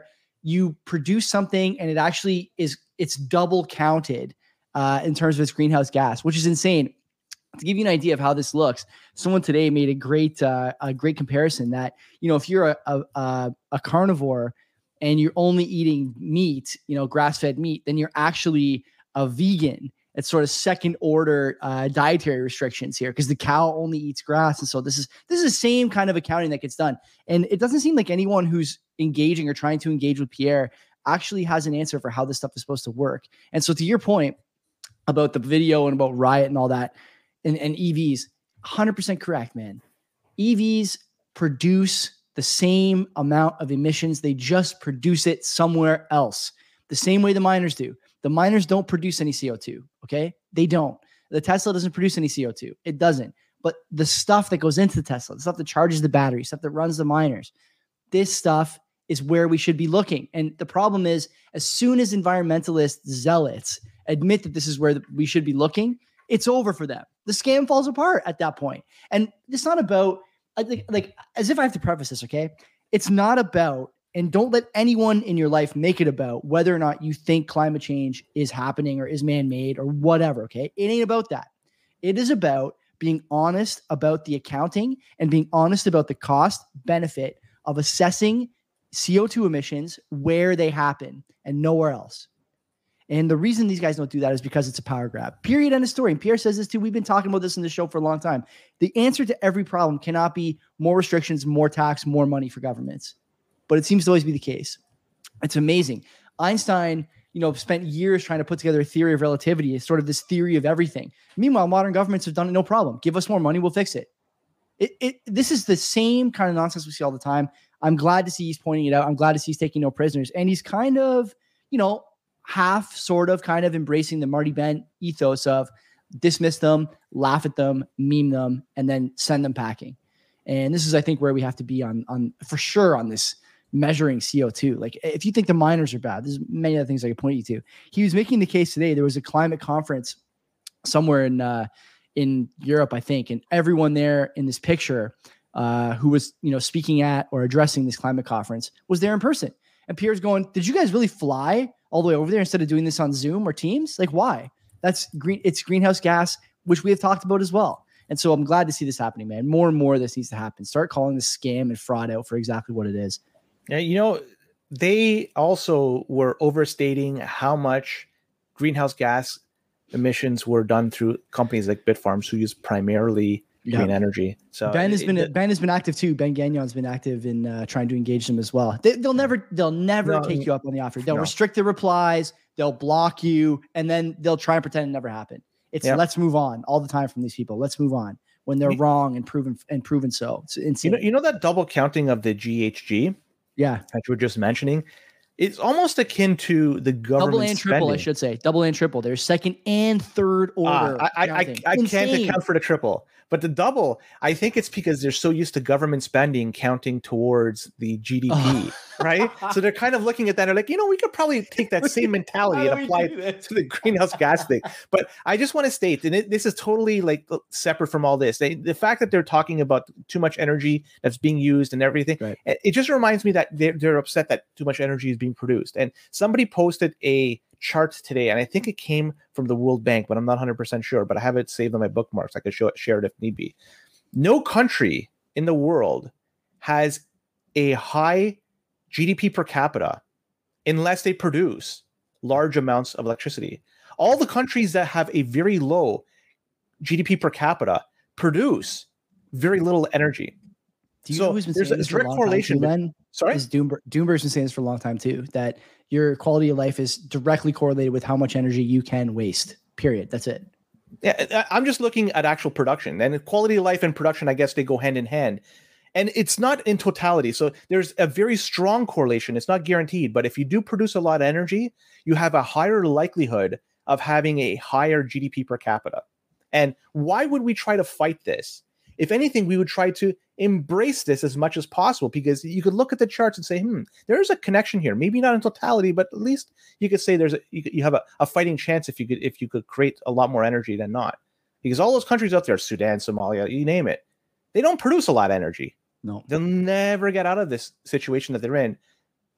you produce something and it actually is, it's double counted uh, in terms of its greenhouse gas, which is insane. To give you an idea of how this looks, someone today made a great, uh, a great comparison that, you know, if you're a, a, a, a carnivore and you're only eating meat, you know, grass-fed meat, then you're actually a vegan. It's sort of second order uh, dietary restrictions here because the cow only eats grass. And so this is, this is the same kind of accounting that gets done. And it doesn't seem like anyone who's engaging or trying to engage with Pierre actually has an answer for how this stuff is supposed to work. And so to your point about the video and about Riot and all that, and, and E Vs, one hundred percent correct, man. E Vs produce the same amount of emissions. They just produce it somewhere else, the same way the miners do. The miners don't produce any C O two, okay? They don't. The Tesla doesn't produce any C O two. It doesn't. But the stuff that goes into the Tesla, the stuff that charges the battery, stuff that runs the miners, this stuff is where we should be looking. And the problem is, as soon as environmentalist zealots admit that this is where we should be looking, it's over for them. The scam falls apart at that point. And it's not about, I think, like, as if I have to preface this, okay? It's not about, and don't let anyone in your life make it about whether or not you think climate change is happening or is man-made or whatever, okay? It ain't about that. It is about being honest about the accounting and being honest about the cost benefit of assessing C O two emissions where they happen and nowhere else. And the reason these guys don't do that is because it's a power grab. Period. End of story. And Pierre says this too. We've been talking about this in the show for a long time. The answer to every problem cannot be more restrictions, more tax, more money for governments. But it seems to always be the case. It's amazing. Einstein, you know, spent years trying to put together a theory of relativity. It's sort of this theory of everything. Meanwhile, modern governments have done it no problem. Give us more money, we'll fix it. It, it. This is the same kind of nonsense we see all the time. I'm glad to see he's pointing it out. I'm glad to see he's taking no prisoners. And he's kind of, you know, half sort of kind of embracing the Marty Bent ethos of dismiss them, laugh at them, meme them, and then send them packing. And this is, I think, where we have to be on, on for sure on this measuring C O two. Like, if you think the miners are bad, there's many other things I could point you to. He was making the case today. There was a climate conference somewhere in uh, in Europe, I think, and everyone there in this picture uh, who was, you know, speaking at or addressing this climate conference was there in person. And Pierre's going, "Did you guys really fly all the way over there instead of doing this on Zoom or Teams? Like, why? That's green. It's greenhouse gas, which we have talked about as well." And so I'm glad to see this happening, man. More and more of this needs to happen. Start calling this scam and fraud out for exactly what it is. Yeah, you know, they also were overstating how much greenhouse gas emissions were done through companies like Bitfarms, who use primarily Yep. green energy. So Ben has it, been it, Ben has been active too. Ben Gagnon's been active in uh, trying to engage them as well. They, they'll never they'll never No, take you up on the offer. They'll no. restrict the replies. They'll block you, and then they'll try and pretend it never happened. It's Yep. let's move on all the time from these people. Let's move on when they're You- wrong and proven and proven so. It's insane. you know, you know that double counting of the G H G yeah, that you were just mentioning, it's almost akin to the government double and triple. spending. I should say double and triple. There's second and third order. Ah, I, I, I, counting. I can't Insane. account for the triple, but the double, I think it's because they're so used to government spending counting towards the G D P, Oh. right? So they're kind of looking at that. They're like, you know, we could probably take that same mentality and apply it to the greenhouse gas thing. But I just want to state, and it, this is totally like separate from all this. They, the fact that they're talking about too much energy that's being used and everything, Right. it, it just reminds me that they're, they're upset that too much energy is being produced. And somebody posted a chart today, and I think it came from the World Bank, but I'm not one hundred percent sure, but I have it saved on my bookmarks. I could show it, share it if need be. No country in the world has a high G D P per capita unless they produce large amounts of electricity. All the countries that have a very low G D P per capita produce very little energy. Do you So know who's been there's saying a this for a direct long correlation. time too, Len? Sorry? Is Doomber, Doomber's been saying this for a long time too, that your quality of life is directly correlated with how much energy you can waste. Period. That's it. Yeah, I- I'm just looking at actual production, and quality of life and production, I guess they go hand in hand. And it's not in totality. So there's a very strong correlation. It's not guaranteed, but if you do produce a lot of energy, you have a higher likelihood of having a higher G D P per capita. And why would we try to fight this? If anything, we would try to embrace this as much as possible, because you could look at the charts and say, hmm, there's a connection here. Maybe not in totality, but at least you could say there's a, you, you have a, a fighting chance if you could if you could create a lot more energy than not. Because all those countries out there, Sudan, Somalia, you name it, they don't produce a lot of energy. No. They'll never get out of this situation that they're in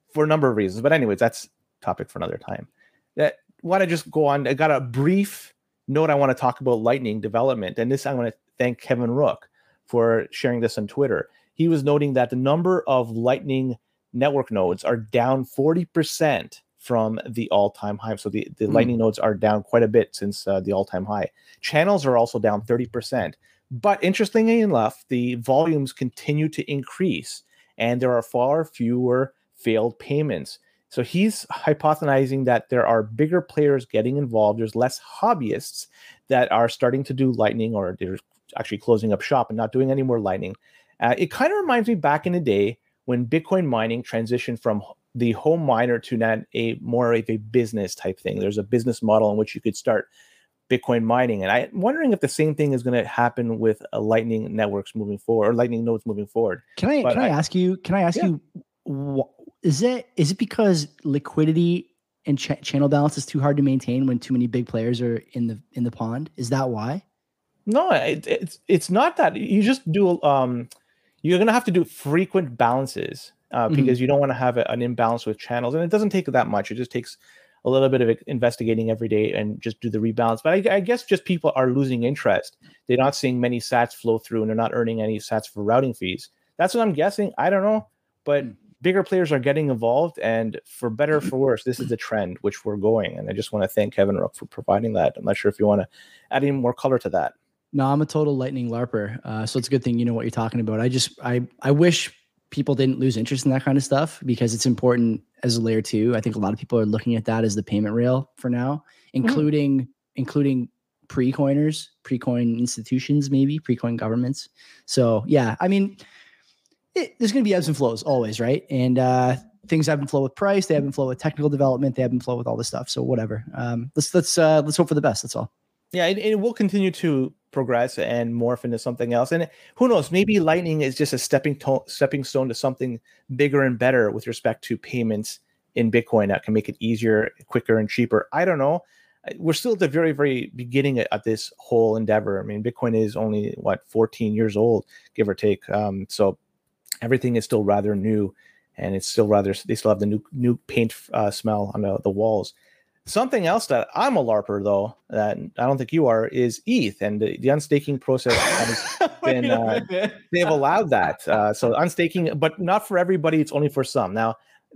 for a number of reasons. But anyways, that's topic for another time. That want to just go on. I got a brief note. I want to talk about Lightning development, and this I want to thank Kevin Rook for sharing this on Twitter. He was noting that the number of Lightning network nodes are down forty percent from the all-time high. So the, the mm. Lightning nodes are down quite a bit since uh, the all-time high. Channels are also down thirty percent. But interestingly enough, the volumes continue to increase, and there are far fewer failed payments. So he's hypothesizing that there are bigger players getting involved. There's less hobbyists that are starting to do Lightning, or they're actually closing up shop and not doing any more Lightning. Uh, it kind of reminds me back in the day when Bitcoin mining transitioned from the home miner to not a more of a business type thing. There's a business model in which you could start Bitcoin mining. And I'm wondering if the same thing is going to happen with uh, Lightning networks moving forward, or Lightning nodes moving forward. Can I, can I, I ask you, can I ask yeah. you, wh- is it, is it because liquidity and ch- channel balance is too hard to maintain when too many big players are in the, in the pond? Is that why? No, it, it's, it's not that. You just do, um, you're going to have to do frequent balances uh, because mm-hmm. you don't want to have a, an imbalance with channels. And it doesn't take that much. It just takes a little bit of investigating every day and just do the rebalance. But I, I guess just people are losing interest. They're not seeing many sats flow through, and they're not earning any sats for routing fees. That's what I'm guessing. I don't know. But bigger players are getting involved. And for better or for worse, this is the trend which we're going. And I just want to thank Kevin Rook for providing that. I'm not sure if you want to add any more color to that. No, I'm a total Lightning LARPer. Uh, so it's a good thing you know what you're talking about. I just, I, I wish people didn't lose interest in that kind of stuff because it's important as a layer two. I think a lot of people are looking at that as the payment rail for now, including, mm-hmm. including pre-coiners, pre-coin institutions, maybe pre-coin governments. So yeah, I mean, it, there's going to be ebbs and flows always. Right. And, uh, things ebb and flow with price. They ebb and flow with technical development. They ebb and flow with all this stuff. So whatever. Um, let's, let's, uh, let's hope for the best. That's all. Yeah, it, it will continue to progress and morph into something else. And who knows, maybe Lightning is just a stepping to- stepping stone to something bigger and better with respect to payments in Bitcoin that can make it easier, quicker, and cheaper. I don't know. We're still at the very, very beginning of this whole endeavor. I mean, Bitcoin is only, what, fourteen years old, give or take. Um, so everything is still rather new, and it's still rather, they still have the new new paint uh, smell on the, the walls. Something else that I'm a LARPer, though, that I don't think you are, is E T H, and the, the unstaking process has been, uh, they've allowed that. Uh, so unstaking, but not for everybody. It's only for some. Now,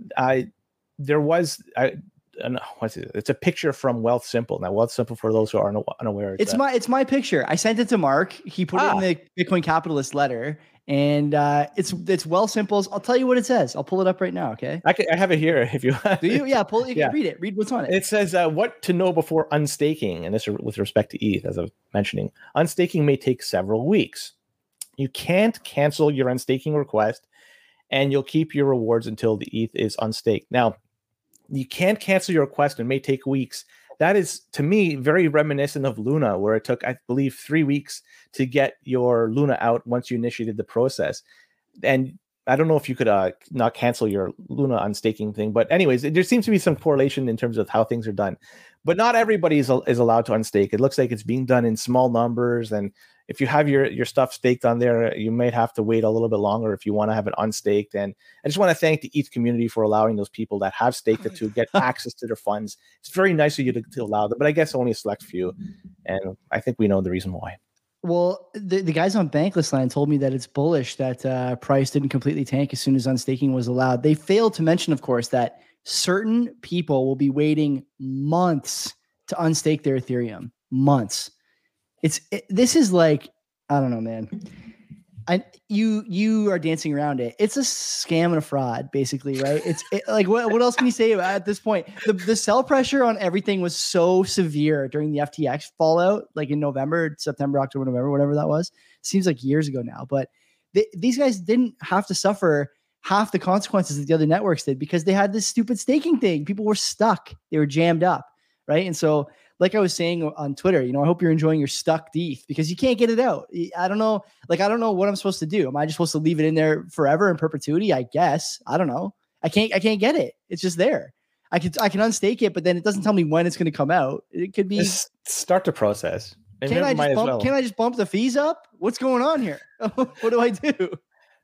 I there was, I, what's it? It's a picture from Wealthsimple. Now, Wealthsimple, for those who are unaware, it's, it's my it's my picture. I sent it to Mark. He put ah. it in the Bitcoin Capitalist letter. And uh, it's it's Wealthsimple's. I'll tell you what it says. I'll pull it up right now. Okay, I, can, I have it here. If you do, you yeah, pull it. You yeah. can read it. Read what's on it. It says uh, what to know before unstaking, and this is with respect to E T H, as I was mentioning. Unstaking may take several weeks. You can't cancel your unstaking request, and you'll keep your rewards until the E T H is unstaked. Now, you can't cancel your request and may take weeks. That is, to me, very reminiscent of Luna, where it took, I believe, three weeks to get your Luna out once you initiated the process. And I don't know if you could uh, not cancel your Luna unstaking thing. But anyways, there seems to be some correlation in terms of how things are done. But not everybody is, is allowed to unstake. It looks like it's being done in small numbers. And if you have your, your stuff staked on there, you might have to wait a little bit longer if you want to have it unstaked. And I just want to thank the E T H community for allowing those people that have staked it to get access to their funds. It's very nice of you to, to allow them, but I guess only a select few. And I think we know the reason why. Well, the, the guys on Bankless Line told me that it's bullish that uh, price didn't completely tank as soon as unstaking was allowed. They failed to mention, of course, that certain people will be waiting months to unstake their Ethereum. Months. It's it, this is like, I don't know, man. I you you are dancing around it. It's a scam and a fraud, basically, right? It's it, like what what else can you say about it at this point? The the sell pressure on everything was so severe during the F T X fallout, like in November, September, October, November, whatever that was. Seems like years ago now, but they, these guys didn't have to suffer half the consequences that the other networks did because they had this stupid staking thing. People were stuck. They were jammed up, right? And so, like I was saying on Twitter, you know, I hope you're enjoying your stuck E T H because you can't get it out. I don't know. Like, I don't know what I'm supposed to do. Am I just supposed to leave it in there forever in perpetuity? I guess. I don't know. I can't, I can't get it. It's just there. I could, I can unstake it, but then it doesn't tell me when it's going to come out. It could be just start the process. Can I, just bump, well. can I just bump the fees up? What's going on here? What do I do?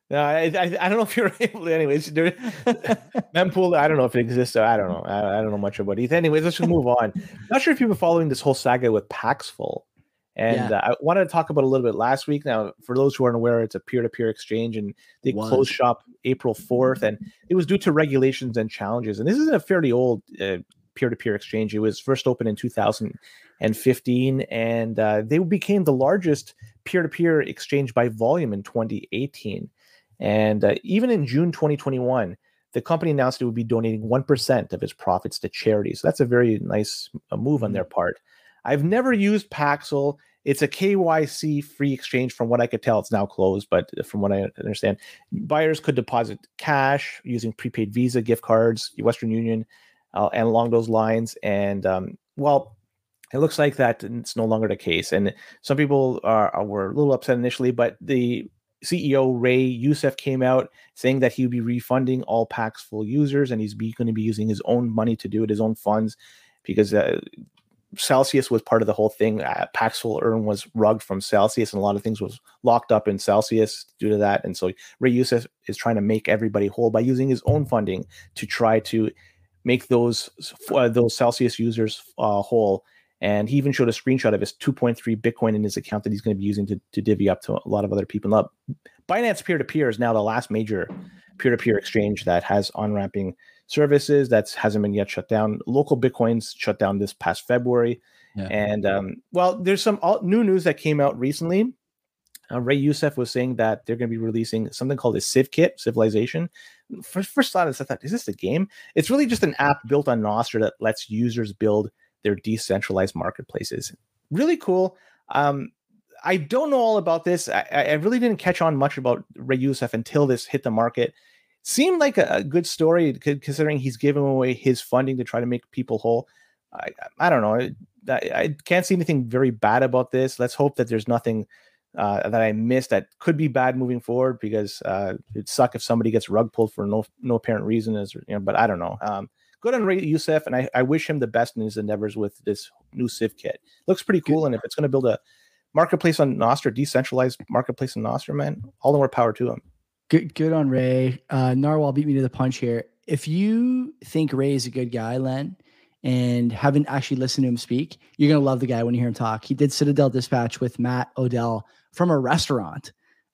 No, I, I I don't know if you're able to. Anyways, there, mempool. I don't know if it exists. So I don't know. I, I don't know much about it. Anyways, let's just move on. Not sure if you've been following this whole saga with Paxful, and Yeah. uh, I wanted to talk about a little bit last week. Now, for those who aren't aware, it's a peer-to-peer exchange, and they Was. closed shop April fourth, and it was due to regulations and challenges. And this is a fairly old uh, peer-to-peer exchange. It was first opened in two thousand fifteen, and uh, they became the largest peer-to-peer exchange by volume in twenty eighteen. And uh, even in June twenty twenty-one, the company announced it would be donating one percent of its profits to charity. So that's a very nice uh, move on their part. I've never used Paxful. It's a K Y C free exchange from what I could tell. It's now closed, but from what I understand, buyers could deposit cash using prepaid Visa, gift cards, Western Union, uh, and along those lines. And um, well, it looks like that it's no longer the case. And some people are, are were a little upset initially, but the C E O Ray Youssef came out saying that he would be refunding all Paxful users, and he's be, going to be using his own money to do it, his own funds, because uh, Celsius was part of the whole thing. Uh, Paxful Earn was rugged from Celsius, and a lot of things was locked up in Celsius due to that. And so Ray Youssef is trying to make everybody whole by using his own funding to try to make those uh, those Celsius users uh, whole. And he even showed a screenshot of his two point three Bitcoin in his account that he's going to be using to, to divvy up to a lot of other people. Now, Binance Peer-to-Peer is now the last major peer-to-peer exchange that has on-ramping services that hasn't been yet shut down. Local Bitcoins shut down this past February. Yeah. And, um, well, there's some all, new news that came out recently. Uh, Ray Youssef was saying that they're going to be releasing something called a Civ Kit, Civilization. First, first thought is, I thought, is this a game? It's really just an app built on Nostr that lets users build their decentralized marketplaces. Really cool. Um, I don't know all about this. I, I really didn't catch on much about Ray Youssef until this hit the market. Seemed like a, a good story considering he's giving away his funding to try to make people whole. I, I don't know. I, I can't see anything very bad about this. Let's hope that there's nothing uh, that I missed that could be bad moving forward, because uh, it'd suck if somebody gets rug pulled for no no apparent reason. As you know, but I don't know. Um, Good on Ray Youssef, and I, I wish him the best in his endeavors with this new Civ Kit. Looks pretty cool, and if it's going to build a marketplace on Nostr, decentralized marketplace on Nostr, man, all the more power to him. Good, good on Ray. Uh, Narwhal beat me to the punch here. If you think Ray is a good guy, Len, and haven't actually listened to him speak, you're going to love the guy when you hear him talk. He did Citadel Dispatch with Matt Odell from a restaurant.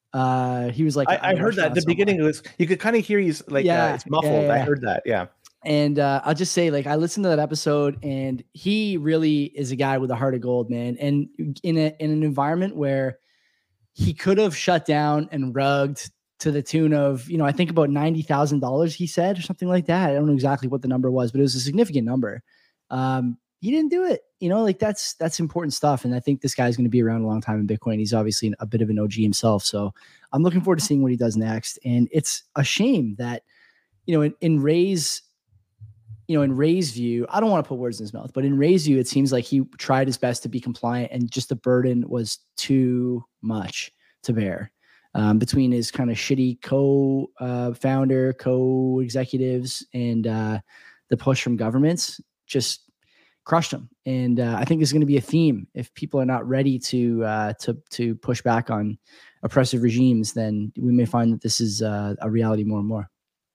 Uh, he was like, I, I heard that at the somewhere. beginning. It was, you could kind of hear he's like, yeah, uh, it's muffled. Yeah, yeah, yeah. I heard that. Yeah. And uh, I'll just say, like, I listened to that episode, and he really is a guy with a heart of gold, man. And in a in an environment where he could have shut down and rugged to the tune of, you know, I think about ninety thousand dollars, he said, or something like that. I don't know exactly what the number was, but it was a significant number. Um, he didn't do it. You know, like that's that's important stuff. And I think this guy's going to be around a long time in Bitcoin. He's obviously a bit of an O G himself. So I'm looking forward to seeing what he does next. And it's a shame that, you know, in, in Ray's, you know, in Ray's view, I don't want to put words in his mouth, but in Ray's view, it seems like he tried his best to be compliant, and just the burden was too much to bear um, between his kind of shitty co-founder, uh, co-executives, and uh, the push from governments just crushed him. And uh, I think there's going to be a theme. If people are not ready to uh, to to push back on oppressive regimes, then we may find that this is uh, a reality more and more.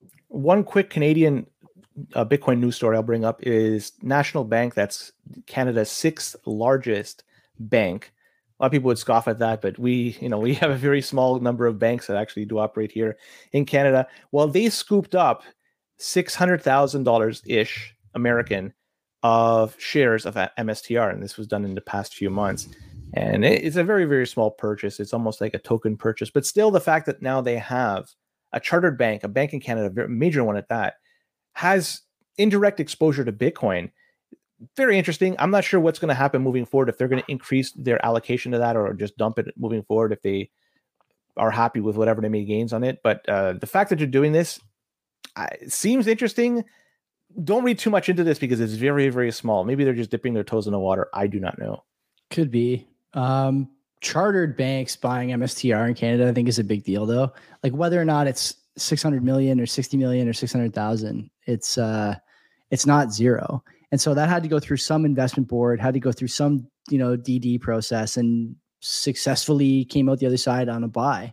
One quick Canadian uh, Bitcoin news story I'll bring up is National Bank. That's Canada's sixth largest bank. A lot of people would scoff at that, but we, you know, we have a very small number of banks that actually do operate here in Canada. Well, they scooped up six hundred thousand dollars ish American of shares of M S T R, and this was done in the past few months. And it's a very, very small purchase. It's almost like a token purchase, but still the fact that now they have a chartered bank, a bank in Canada, a major one at that, has indirect exposure to Bitcoin. Very interesting. I'm not sure what's going to happen moving forward, if they're going to increase their allocation to that or just dump it moving forward if they are happy with whatever they made gains on it. But uh, the fact that you're doing this uh, seems interesting. Don't read too much into this because it's very, very small. Maybe they're just dipping their toes in the water. I do not know. Could be. Um, chartered banks buying M S T R in Canada, I think, is a big deal, though. Like whether or not it's six hundred million or sixty million or six hundred thousand, it's uh, it's not zero. And so that had to go through some investment board, had to go through some, you know, D D process, and successfully came out the other side on a buy.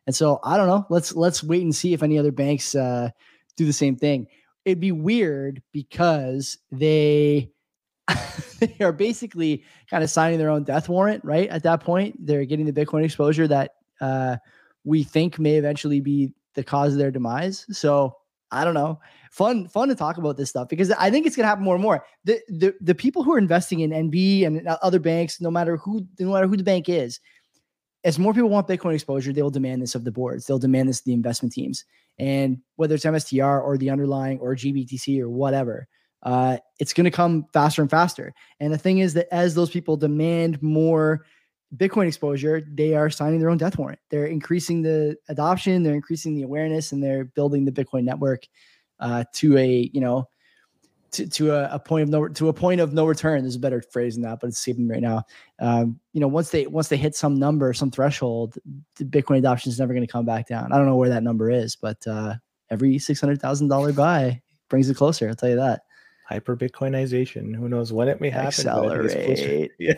And so I don't know. Let's let's wait and see if any other banks uh, do the same thing. It'd be weird because they they are basically kind of signing their own death warrant, right? At that point, they're getting the Bitcoin exposure that uh, we think may eventually be the cause of their demise. So I don't know. Fun, fun to talk about this stuff because I think it's going to happen more and more. The, the the people who are investing in N B and other banks, no matter who, no matter who the bank is, as more people want Bitcoin exposure, they will demand this of the boards. They'll demand this of the investment teams, and whether it's M S T R or the underlying or G B T C or whatever, uh, it's going to come faster and faster. And the thing is that as those people demand more Bitcoin exposure, they are signing their own death warrant. They're increasing the adoption, they're increasing the awareness, and they're building the Bitcoin network uh, to a, you know, to, to a, a point of no, to a point of no return. There's a better phrase than that, but it's escaping me right now. Um, you know, once they, once they hit some number, some threshold, the Bitcoin adoption is never going to come back down. I don't know where that number is, but uh, every six hundred thousand dollars buy brings it closer. I'll tell you that. Hyper Bitcoinization. Who knows when it may happen? Accelerate. Yeah.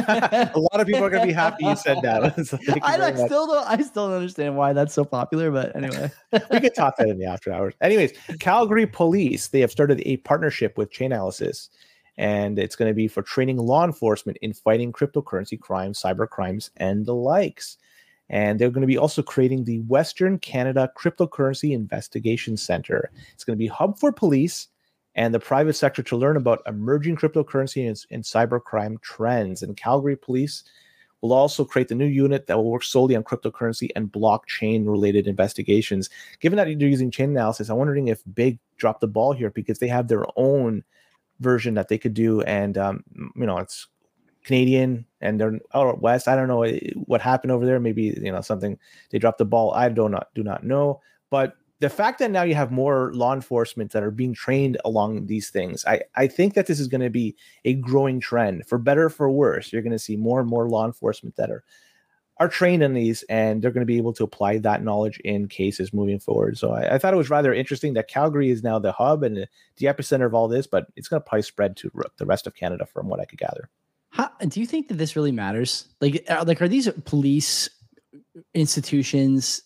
A lot of people are going to be happy you said that. So I, I still don't. I still don't understand why that's so popular. But anyway, we could talk that in the after hours. Anyways, Calgary Police, they have started a partnership with Chainalysis, and it's going to be for training law enforcement in fighting cryptocurrency crimes, cyber crimes, and the likes. And they're going to be also creating the Western Canada Cryptocurrency Investigation Center. It's going to be a hub for police and the private sector to learn about emerging cryptocurrency and, and cybercrime trends. And Calgary Police will also create the new unit that will work solely on cryptocurrency and blockchain-related investigations. Given that you're using Chainalysis, I'm wondering if Big dropped the ball here because they have their own version that they could do. And, um, you know, it's Canadian and they're out west. I don't know what happened over there. Maybe, you know, something, they dropped the ball. I do not, do not know. But the fact that now you have more law enforcement that are being trained along these things, I, I think that this is going to be a growing trend. For better or for worse, you're going to see more and more law enforcement that are are trained in these, and they're going to be able to apply that knowledge in cases moving forward. So I, I thought it was rather interesting that Calgary is now the hub and the, the epicenter of all this, but it's going to probably spread to the rest of Canada from what I could gather. How, do you think that this really matters? Like, are, like, are these police institutions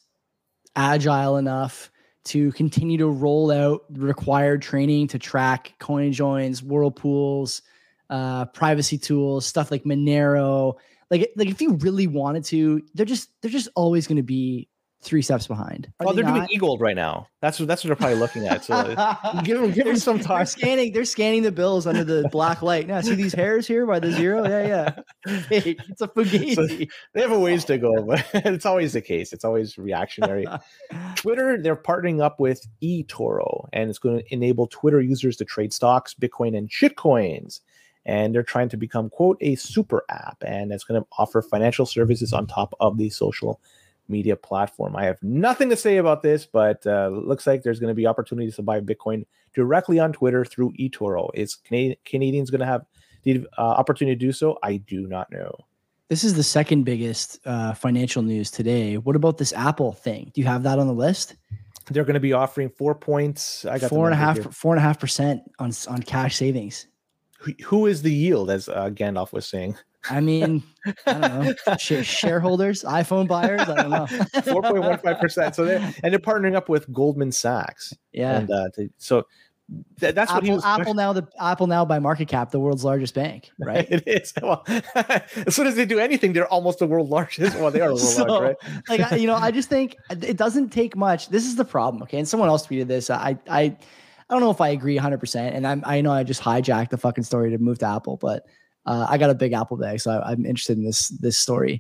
agile enough to continue to roll out required training to track coin joins, whirlpools, uh, privacy tools, stuff like Monero? Like, like if you really wanted to, they're just they're just always going to be three steps behind. Are well, they they're not? doing eGold right now. That's what that's what they're probably looking at. So give them give them some time. They're scanning they're scanning the bills under the black light. Now see these hairs here by the zero. Yeah, yeah. Hey, it's a fugazi. So they have a ways to go, but it's always the case. It's always reactionary. Twitter, they're partnering up with eToro, and it's going to enable Twitter users to trade stocks, Bitcoin, and shitcoins. And they're trying to become, quote, a super app, and it's going to offer financial services on top of the social media platform. I have nothing to say about this, but uh, looks like there's going to be opportunities to buy Bitcoin directly on Twitter through eToro. Is Canadi- Canadians going to have the uh, opportunity to do so? I do not know. This is the second biggest uh, financial news today. What about this Apple thing? Do you have that on the list? They're going to be offering four points. I got four and a half, here. four and a half percent on on cash savings. Who, who is the yield, as uh, Gandalf was saying? I mean, I don't know. Sh- shareholders, iPhone buyers, I don't know. four point one five percent. So they're and they're partnering up with Goldman Sachs. Yeah. And uh, to, so th- that's Apple, what he was. Apple now, the Apple now by market cap, the world's largest bank, right? It is. Well, as soon as they do anything, they're almost the world's largest. Well, they are the world's so, largest, right? Like, I, you know, I just think it doesn't take much. This is the problem. Okay. And someone else tweeted this. I, I, I don't know if I agree one hundred percent. And I'm, I know I just hijacked the fucking story to move to Apple, but Uh, I got a big Apple bag, so I, I'm interested in this this story.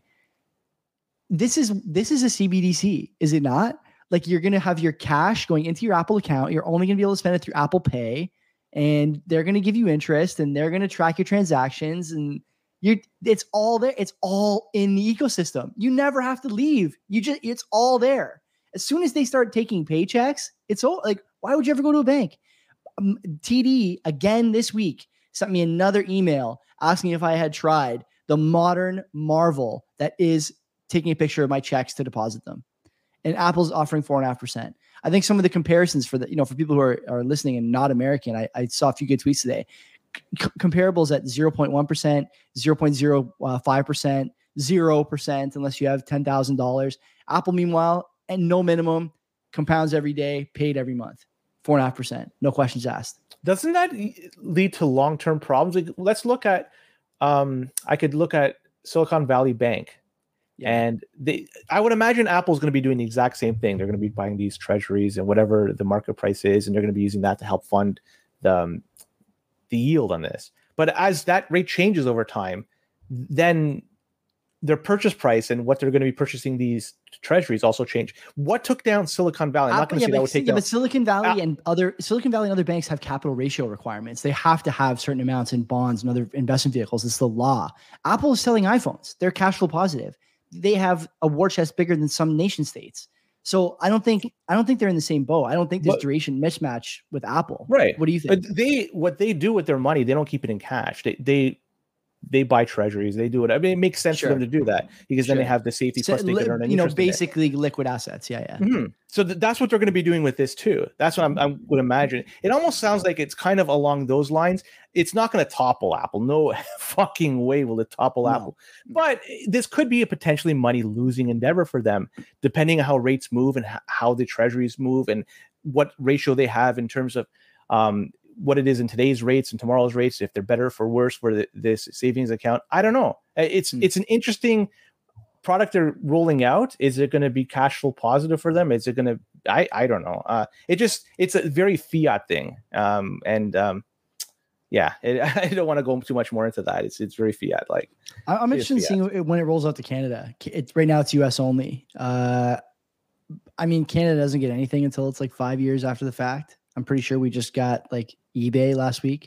This is this is a C B D C, is it not? Like, you're gonna have your cash going into your Apple account. You're only gonna be able to spend it through Apple Pay, and they're gonna give you interest, and they're gonna track your transactions, and you it's all there. It's all in the ecosystem. You never have to leave. You just it's all there. As soon as they start taking paychecks, it's all like, why would you ever go to a bank? Um, T D again this week sent me another email asking if I had tried the modern marvel that is taking a picture of my checks to deposit them. And Apple's offering four and a half percent. I think some of the comparisons for the, you know, for people who are, are listening and not American, I, I saw a few good tweets today. C- comparables at zero point one percent, zero point zero five percent, zero percent, unless you have ten thousand dollars. Apple, meanwhile, and no minimum, compounds every day, paid every month, four and a half percent, no questions asked. Doesn't that lead to long-term problems? Like, let's look at, um, I could look at Silicon Valley Bank. Yeah. And they, I would imagine Apple's going to be doing the exact same thing. They're going to be buying these treasuries and whatever the market price is, and they're going to be using that to help fund the, um, the yield on this. But as that rate changes over time, then their purchase price and what they're going to be purchasing these treasuries also change. What took down Silicon Valley? I'm Apple, not going to yeah, say but, that would take yeah, down. But Silicon Valley and other Silicon Valley and other banks have capital ratio requirements. They have to have certain amounts in bonds and other investment vehicles. It's the law. Apple is selling iPhones. They're cash flow positive. They have a war chest bigger than some nation states. So I don't think I don't think they're in the same boat. I don't think there's but, duration mismatch with Apple. Right. What do you think? But they what they do with their money, they don't keep it in cash. They they they buy treasuries. They do it. I mean, it makes sense sure. for them to do that because sure. then they have the safety plus so, they can earn an you know interest basically liquid assets. Yeah, yeah. Mm-hmm. So th- that's what they're going to be doing with this too. That's what I'm, I would imagine. It almost sounds like it's kind of along those lines. It's not going to topple Apple. No fucking way will it topple no. Apple. But this could be a potentially money losing endeavor for them, depending on how rates move and h- how the treasuries move and what ratio they have in terms of um, what it is in today's rates and tomorrow's rates, if they're better for worse for the, this savings account. I don't know. It's mm. it's an interesting product they're rolling out. Is it going to be cash flow positive for them? Is it going to, I, I don't know. Uh, it just, it's a very fiat thing. Um, and um, yeah, it, I don't want to go too much more into that. It's it's very fiat like. I'm interested in seeing it when it rolls out to Canada. It's right now it's U S only. Uh, I mean, Canada doesn't get anything until it's like five years after the fact. I'm pretty sure we just got like eBay last week.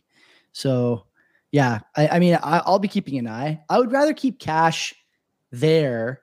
So yeah, I, I mean, I, I'll be keeping an eye. I would rather keep cash there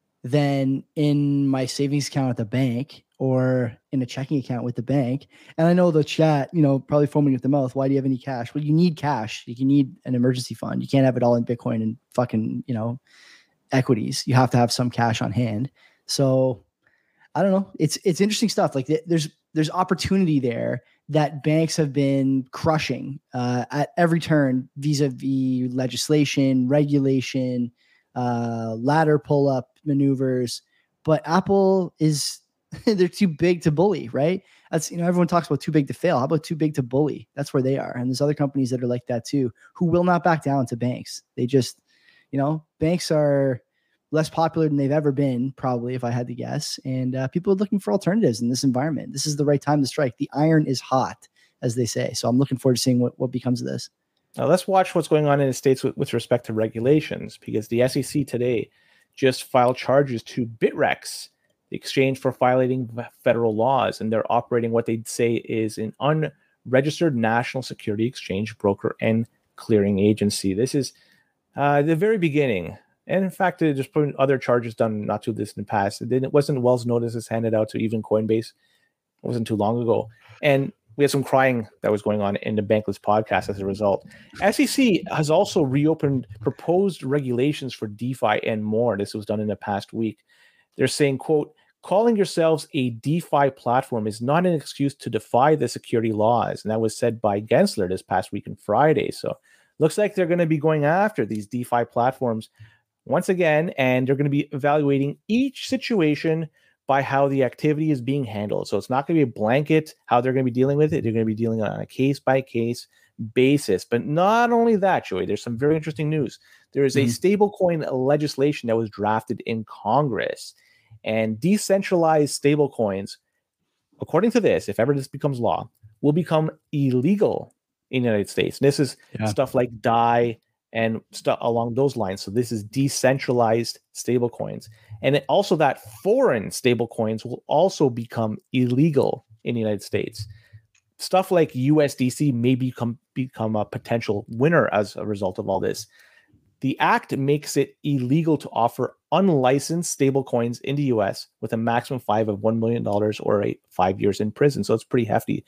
than in my savings account at the bank or in a checking account with the bank. And I know the chat, you know, probably foaming at the mouth. Why do you have any cash? Well, you need cash. You need an emergency fund. You can't have it all in Bitcoin and fucking, you know, equities. You have to have some cash on hand. So I don't know. It's, it's interesting stuff. Like there's, there's opportunity there that banks have been crushing uh, at every turn vis-a-vis legislation, regulation, uh, ladder pull-up maneuvers. But Apple is, they're too big to bully, right? That's, you know, everyone talks about too big to fail. How about too big to bully? That's where they are. And there's other companies that are like that too, who will not back down to banks. They just, you know, banks are less popular than they've ever been, probably, if I had to guess. And uh, people are looking for alternatives in this environment. This is the right time to strike. The iron is hot, as they say. So I'm looking forward to seeing what, what becomes of this. Now let's watch what's going on in the States with, with respect to regulations, because the S E C today just filed charges to Bitrex, the exchange, for violating federal laws. And they're operating what they'd say is an unregistered national security exchange, broker, and clearing agency. This is uh, the very beginning. And in fact, they just put other charges done not too distant past. It, didn't, it wasn't Wells notices handed out to even Coinbase. It wasn't too long ago. And we had some crying that was going on in the Bankless podcast as a result. S E C has also reopened proposed regulations for DeFi and more. This was done in the past week. They're saying, quote, calling yourselves a DeFi platform is not an excuse to defy the security laws. And that was said by Gensler this past week on Friday. So looks like they're going to be going after these DeFi platforms once again, and they're going to be evaluating each situation by how the activity is being handled. So it's not going to be a blanket how they're going to be dealing with it. They're going to be dealing on a case-by-case basis. But not only that, Joey, there's some very interesting news. There is mm-hmm. a stablecoin legislation that was drafted in Congress, and decentralized stablecoins, according to this, if ever this becomes law, will become illegal in the United States. And this is yeah. stuff like D A I and stuff along those lines. So this is decentralized stablecoins. And it also that foreign stablecoins will also become illegal in the United States. Stuff like U S D C may become, become a potential winner as a result of all this. The act makes it illegal to offer unlicensed stablecoins in the U S with a maximum fine of one million dollars or a five years in prison. So it's pretty hefty,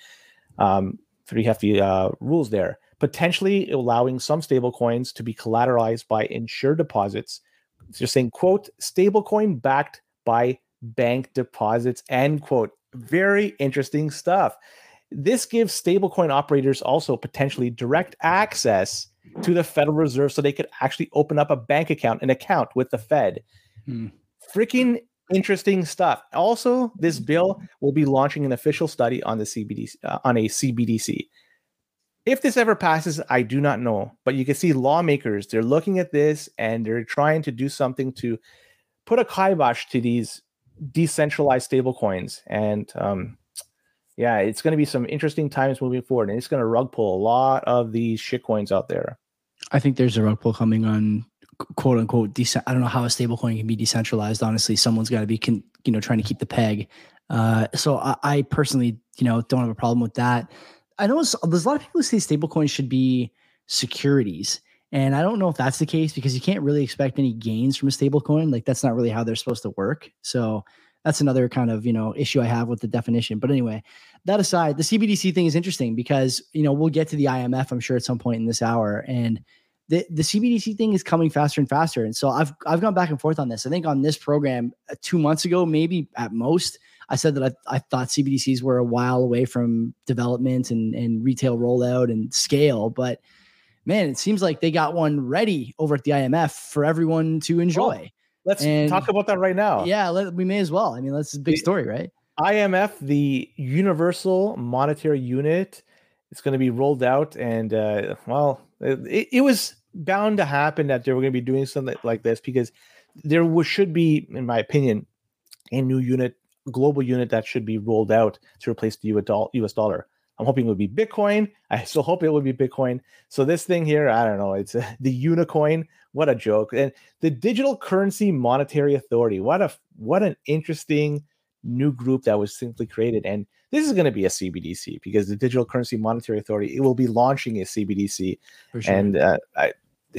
um, pretty hefty uh, rules there. Potentially allowing some stablecoins to be collateralized by insured deposits. Just saying, quote, stablecoin backed by bank deposits, end quote. Very interesting stuff. This gives stablecoin operators also potentially direct access to the Federal Reserve so they could actually open up a bank account, an account with the Fed. Hmm. Freaking interesting stuff. Also, this bill will be launching an official study on the C B D C, uh, on a C B D C. If this ever passes, I do not know, but you can see lawmakers, they're looking at this and they're trying to do something to put a kibosh to these decentralized stablecoins. And um, yeah, it's going to be some interesting times moving forward, and it's going to rug pull a lot of these shitcoins out there. I think there's a rug pull coming on, quote unquote. Dec- I don't know how a stablecoin can be decentralized. Honestly, someone's got to be, con- you know, trying to keep the peg. Uh, so I, I personally, you know, don't have a problem with that. I know there's a lot of people who say stablecoins should be securities. And I don't know if that's the case, because you can't really expect any gains from a stablecoin. Like, that's not really how they're supposed to work. So that's another kind of, you know, issue I have with the definition. But anyway, that aside, the C B D C thing is interesting because, you know, we'll get to the I M F, I'm sure, at some point in this hour. And the, the C B D C thing is coming faster and faster. And so I've, I've gone back and forth on this. I think on this program uh, two months ago, maybe at most, I said that I, I thought C B D Cs were a while away from development and, and retail rollout and scale. But man, it seems like they got one ready over at the I M F for everyone to enjoy. Oh, let's and, talk about that right now. Yeah, let, we may as well. I mean, that's a big the, story, right? I M F, the Universal Monetary Unit, it's going to be rolled out. And, uh, well, it, it was bound to happen that they were going to be doing something like this, because there was, should be, in my opinion, a new unit, global unit that should be rolled out to replace the U S dollar. I'm hoping it would be Bitcoin. I still hope it would be Bitcoin. So this thing here, I don't know. It's uh, the Unicoin. What a joke. And the Digital Currency Monetary Authority. What a what an interesting new group that was simply created. And this is going to be a C B D C, because the Digital Currency Monetary Authority, it will be launching a C B D C. For sure. And uh, I,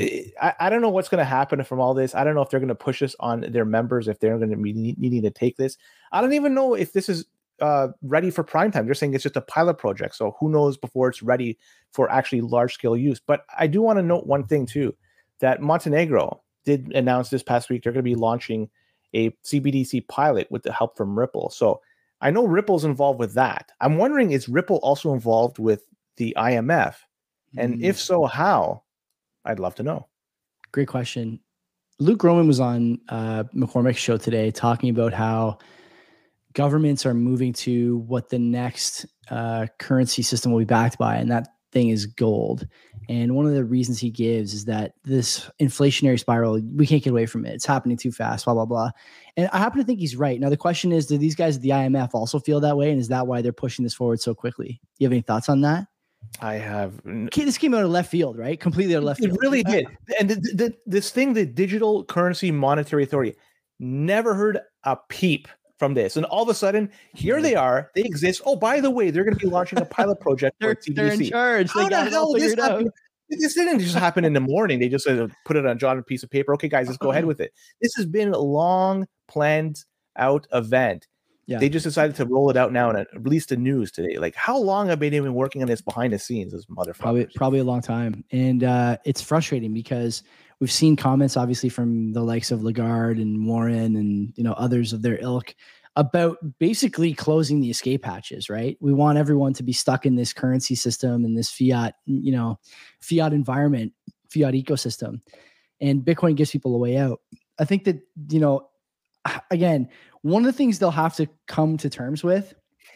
I I don't know what's going to happen from all this. I don't know if they're going to push this on their members, if they're going to be needing to take this. I don't even know if this is uh, ready for prime time. They're saying it's just a pilot project. So who knows before it's ready for actually large scale use. But I do want to note one thing too, that Montenegro did announce this past week they're going to be launching a C B D C pilot with the help from Ripple. So I know Ripple's involved with that. I'm wondering, is Ripple also involved with the I M F? And mm. if so, how? I'd love to know. Great question. Luke Gromen was on uh, McCormick's show today talking about how governments are moving to what the next uh, currency system will be backed by, and that thing is gold. And one of the reasons he gives is that this inflationary spiral, we can't get away from it. It's happening too fast, blah, blah, blah. And I happen to think he's right. Now, the question is, do these guys at the I M F also feel that way? And is that why they're pushing this forward so quickly? Do you have any thoughts on that? I have. Okay, this came out of left field, right? Completely out of left field. It really did. And the, the, this thing, the Digital Currency Monetary Authority, never heard a peep from this. And all of a sudden, here they are. They exist. Oh, by the way, they're going to be launching a pilot project for they're, they're in charge. How they the hell this happened? This didn't just happen in the morning. They just uh, put it on a piece of paper. Okay, guys, let's go ahead with it. This has been a long planned out event. Yeah. They just decided to roll it out now and release the news today. Like, how long have they been working on this behind the scenes? This motherfucker. Probably, probably a long time. And uh, it's frustrating because we've seen comments, obviously, from the likes of Lagarde and Warren and, you know, others of their ilk about basically closing the escape hatches, right? We want everyone to be stuck in this currency system and this fiat, you know, fiat environment, fiat ecosystem. And Bitcoin gives people a way out. I think that, you know, again, one of the things they'll have to come to terms with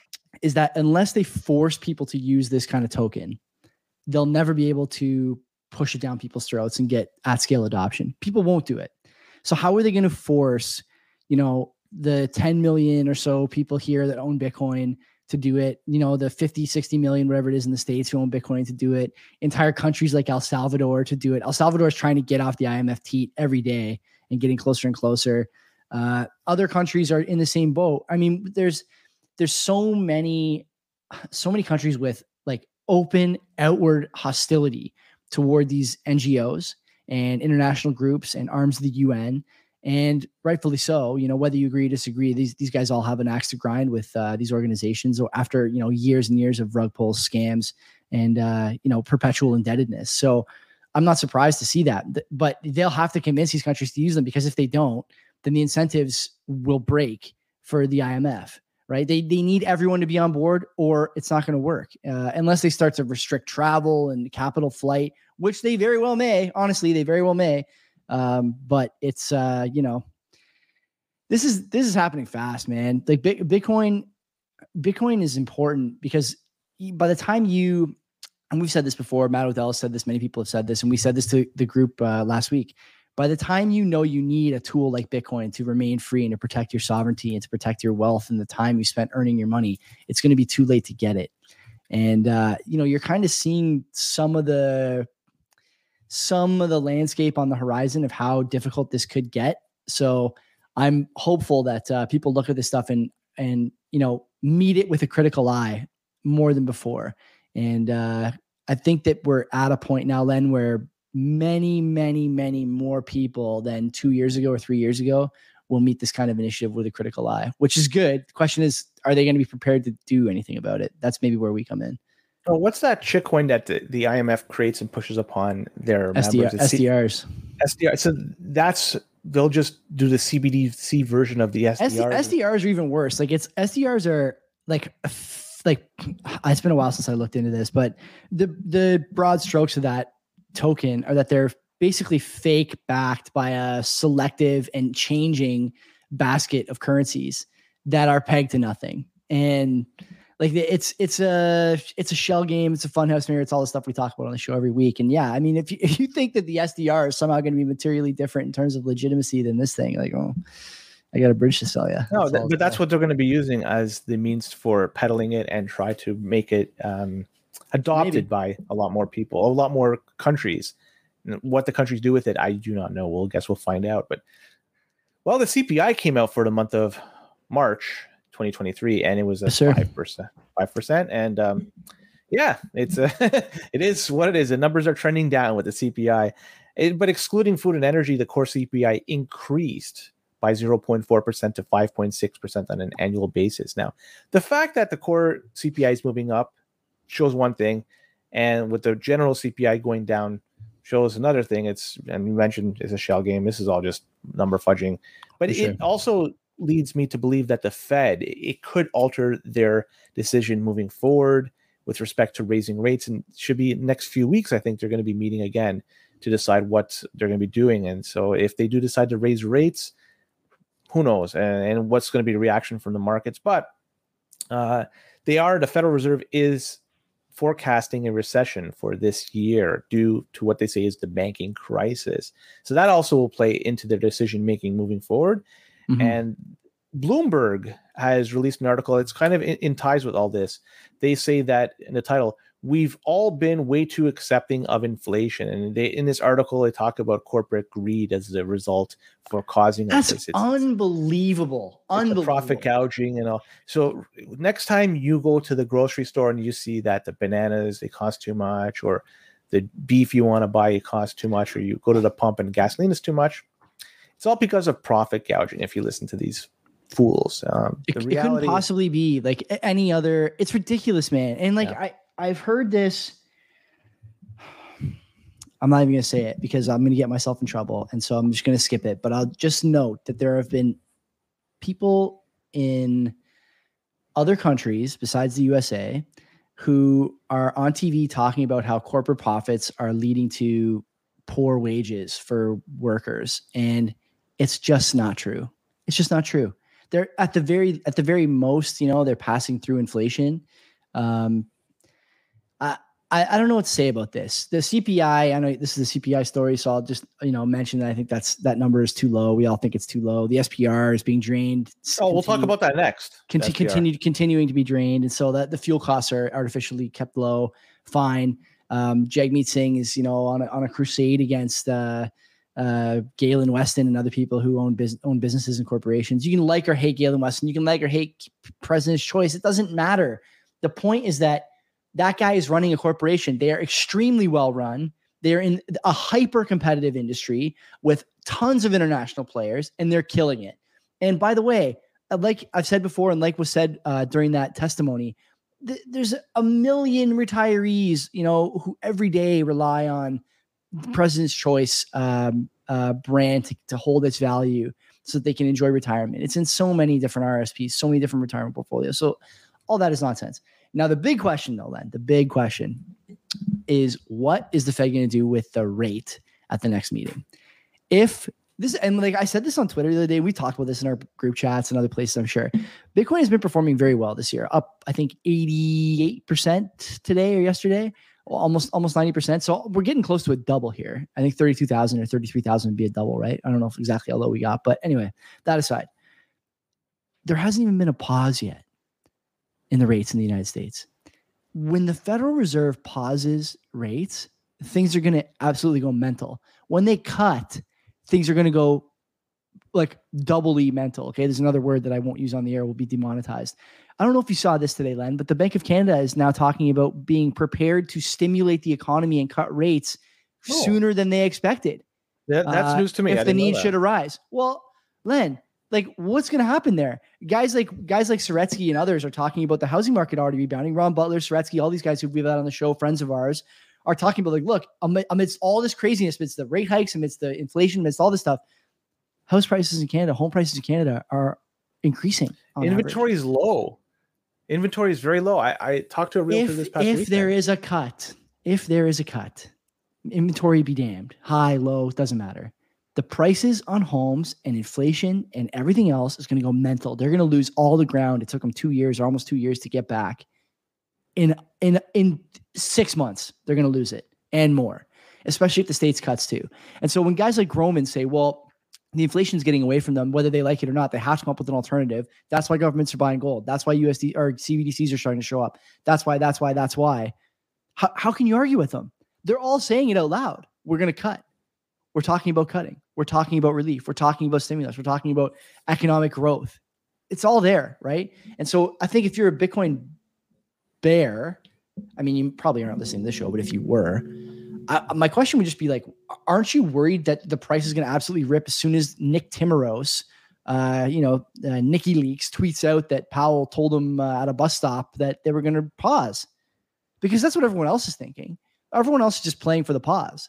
is that unless they force people to use this kind of token, they'll never be able to push it down people's throats and get at scale adoption. People won't do it. So how are they going to force, you know, the ten million or so people here that own Bitcoin to do it, you know, the fifty, sixty million, whatever it is in the States who own Bitcoin to do it, entire countries like El Salvador to do it. El Salvador is trying to get off the I M F teat every day and getting closer and closer. Uh, other countries are in the same boat. I mean, there's, there's so many, so many countries with like open outward hostility toward these N G Os and international groups and arms of the U N. And rightfully so, you know, whether you agree or disagree, these, these guys all have an axe to grind with uh, these organizations after, you know, years and years of rug pulls, scams, and, uh, you know, perpetual indebtedness. So I'm not surprised to see that, but they'll have to convince these countries to use them, because if they don't, then the incentives will break for the I M F, right? They they need everyone to be on board, or it's not going to work uh, unless they start to restrict travel and capital flight, which they very well may. Honestly, they very well may. Um, but it's, uh, you know, this is this is happening fast, man. Like Bitcoin, Bitcoin is important because by the time you, and we've said this before, Matt Odell has said this, many people have said this, and we said this to the group uh, last week. By the time you know you need a tool like Bitcoin to remain free and to protect your sovereignty and to protect your wealth and the time you spent earning your money, it's going to be too late to get it. And uh, you know, you're kind of seeing some of the some of the landscape on the horizon of how difficult this could get. So I'm hopeful that uh, people look at this stuff and and you know meet it with a critical eye more than before. And uh, I think that we're at a point now, Len, where many, many, many more people than two years ago or three years ago will meet this kind of initiative with a critical eye, which is good. The question is, are they going to be prepared to do anything about it? That's maybe where we come in. Oh, what's that shitcoin that the, the I M F creates and pushes upon their S D R, members? S D Rs. S D R. So that's, they'll just do the C B D C version of the S D Rs. S D Rs are even worse. Like it's S D Rs are like, like it's been a while since I looked into this, but the, the broad strokes of that token are that they're basically fake backed by a selective and changing basket of currencies that are pegged to nothing. And like it's it's a it's a shell game, it's a funhouse mirror, it's all the stuff we talk about on the show every week. And yeah, I mean, if you, if you think that the S D R is somehow going to be materially different in terms of legitimacy than this thing, like, oh, I got a bridge to sell you. No, that's but that's what they're going to be using as the means for peddling it and try to make it um, adopted Maybe. by a lot more people, a lot more countries. What the countries do with it, I do not know. We'll guess we'll find out. But well, the C P I came out for the month of March twenty twenty-three, and it was a five percent, five percent, and um, yeah, it's a, it is what it is. The numbers are trending down with the C P I, it, but excluding food and energy, the core C P I increased by zero point four percent to five point six percent on an annual basis. Now, the fact that the core C P I is moving up shows one thing, and with the general C P I going down shows another thing. It's, and you mentioned it's a shell game. This is all just number fudging, but For it sure. also leads me to believe that the Fed, it could alter their decision moving forward with respect to raising rates, and should be next few weeks. I think they're going to be meeting again to decide what they're going to be doing. And so if they do decide to raise rates, who knows, and, and what's going to be the reaction from the markets. But uh, they are, the Federal Reserve is forecasting a recession for this year due to what they say is the banking crisis. So that also will play into their decision making moving forward. Mm-hmm. And Bloomberg has released an article. It's kind of in, in ties with all this. They say that in the title, we've all been way too accepting of inflation. And they, in this article, they talk about corporate greed as the result for causing That's this. It's unbelievable. It's unbelievable. Profit gouging and all. So next time you go to the grocery store and you see that the bananas, they cost too much, or the beef you want to buy, it costs too much, or you go to the pump and gasoline is too much, it's all because of profit gouging. If you listen to these fools, um, it, the reality, it couldn't possibly be like any other. It's ridiculous, man. And like, yeah. I, I've heard this. I'm not even going to say it because I'm going to get myself in trouble. And so I'm just going to skip it. But I'll just note that there have been people in other countries besides the U S A who are on T V talking about how corporate profits are leading to poor wages for workers. And it's just not true. It's just not true. They're at the very, at the very most, you know, they're passing through inflation. Um, I, I don't know what to say about this. The C P I, I know this is a C P I story, so I'll just, you know, mention that I think that's, that number is too low. We all think it's too low. The S P R is being drained. Oh, we'll talk about that next. Conti- continue, continuing to be drained. And so that the fuel costs are artificially kept low. Fine. Um, Jagmeet Singh is, you know, on a, on a crusade against, uh, uh, Galen Weston and other people who own business, own businesses and corporations. You can like or hate Galen Weston. You can like or hate President's Choice. It doesn't matter. The point is that that guy is running a corporation. They are extremely well run. They're in a hyper competitive industry with tons of international players, and they're killing it. And by the way, like I've said before, and like was said uh, during that testimony, th- there's a million retirees, you know, who every day rely on President's Choice um, uh, brand to, to hold its value so that they can enjoy retirement. It's in so many different R S Ps, so many different retirement portfolios. So all that is nonsense. Now, the big question, though, Len, the big question is, what is the Fed going to do with the rate at the next meeting? If This and like I said this on Twitter the other day. We talked about this in our group chats and other places, I'm sure. Bitcoin has been performing very well this year, up I think eighty-eight percent today or yesterday, almost almost ninety percent. So we're getting close to a double here. I think thirty-two thousand or thirty-three thousand would be a double, right? I don't know if exactly how low we got, but anyway, that aside, there hasn't even been a pause yet in the rates in the United States. When the Federal Reserve pauses rates, things are going to absolutely go mental. When they cut, things are going to go like doubly mental. Okay. There's another word that I won't use on the air, will be demonetized. I don't know if you saw this today, Len, but the Bank of Canada is now talking about being prepared to stimulate the economy and cut rates oh. sooner than they expected. That, that's uh, news to me. If I the need should arise. Well, Len, like what's going to happen there? Guys like guys like Soretsky and others are talking about the housing market already rebounding. Ron Butler, Soretsky, all these guys who we've had on the show, friends of ours, are talking about like, look, amidst all this craziness, amidst the rate hikes, amidst the inflation, amidst all this stuff, house prices in Canada, home prices in Canada are increasing. Inventory average. is low. Inventory is very low. I, I talked to a realtor if, this past If weekend. there is a cut, if there is a cut, inventory be damned. High, low, doesn't matter. The prices on homes and inflation and everything else is going to go mental. They're going to lose all the ground. It took them two years or almost two years to get back. In in in six months, they're going to lose it and more, especially if the states cuts too. And so when guys like Groman say, well, the inflation is getting away from them, whether they like it or not, they have to come up with an alternative. That's why governments are buying gold. That's why U S D or C B D Cs are starting to show up. That's why, that's why, that's why. How, how can you argue with them? They're all saying it out loud. We're going to cut. We're talking about cutting. We're talking about relief. We're talking about stimulus. We're talking about economic growth. It's all there, right? And so I think if you're a Bitcoin bear, I mean, you probably aren't listening to this show, but if you were, I, my question would just be like, aren't you worried that the price is going to absolutely rip as soon as Nick Timiraos, uh, you know, uh, Nicky Leaks tweets out that Powell told him uh, at a bus stop that they were going to pause? Because that's what everyone else is thinking. Everyone else is just playing for the pause.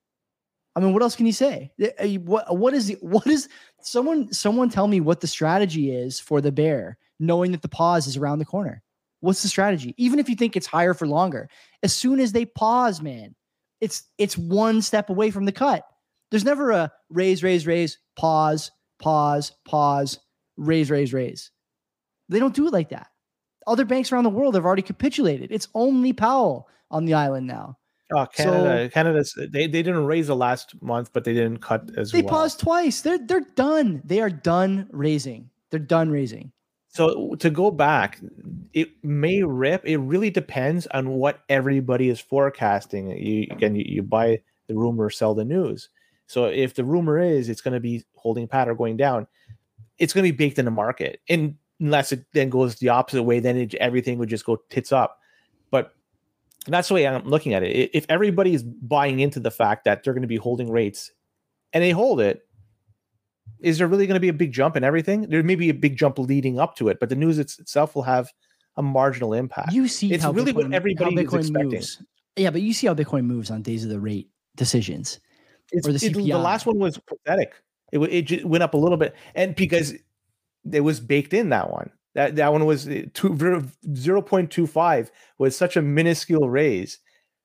I mean, what else can you say? What what is the what is someone someone tell me what the strategy is for the bear, knowing that the pause is around the corner? What's the strategy? Even if you think it's higher for longer, as soon as they pause, man, it's it's one step away from the cut. There's never a raise, raise, raise, pause, pause, pause, raise, raise, raise. They don't do it like that. Other banks around the world have already capitulated. It's only Powell on the island now. Oh, Canada, so, Canada's they, they didn't raise the last month, but they didn't cut as they well. They paused twice. They're they're done. They are done raising. They're done raising. So to go back, it may rip. It really depends on what everybody is forecasting. You again, you, you buy the rumor, sell the news. So if the rumor is it's going to be holding pat or going down, it's going to be baked in the market. And unless it then goes the opposite way, then it, everything would just go tits up. But that's the way I'm looking at it. If everybody is buying into the fact that they're going to be holding rates and they hold it, is there really going to be a big jump in everything? There may be a big jump leading up to it, but the news it's, itself will have a marginal impact. You see it's how really Bitcoin, what everybody is expecting. Moves. Yeah, but you see how Bitcoin moves on days of the rate decisions. It's, or the it, C P I. The last one was pathetic. It, it just went up a little bit, and because it was baked in, that one. That that one was zero point two five was such a minuscule raise.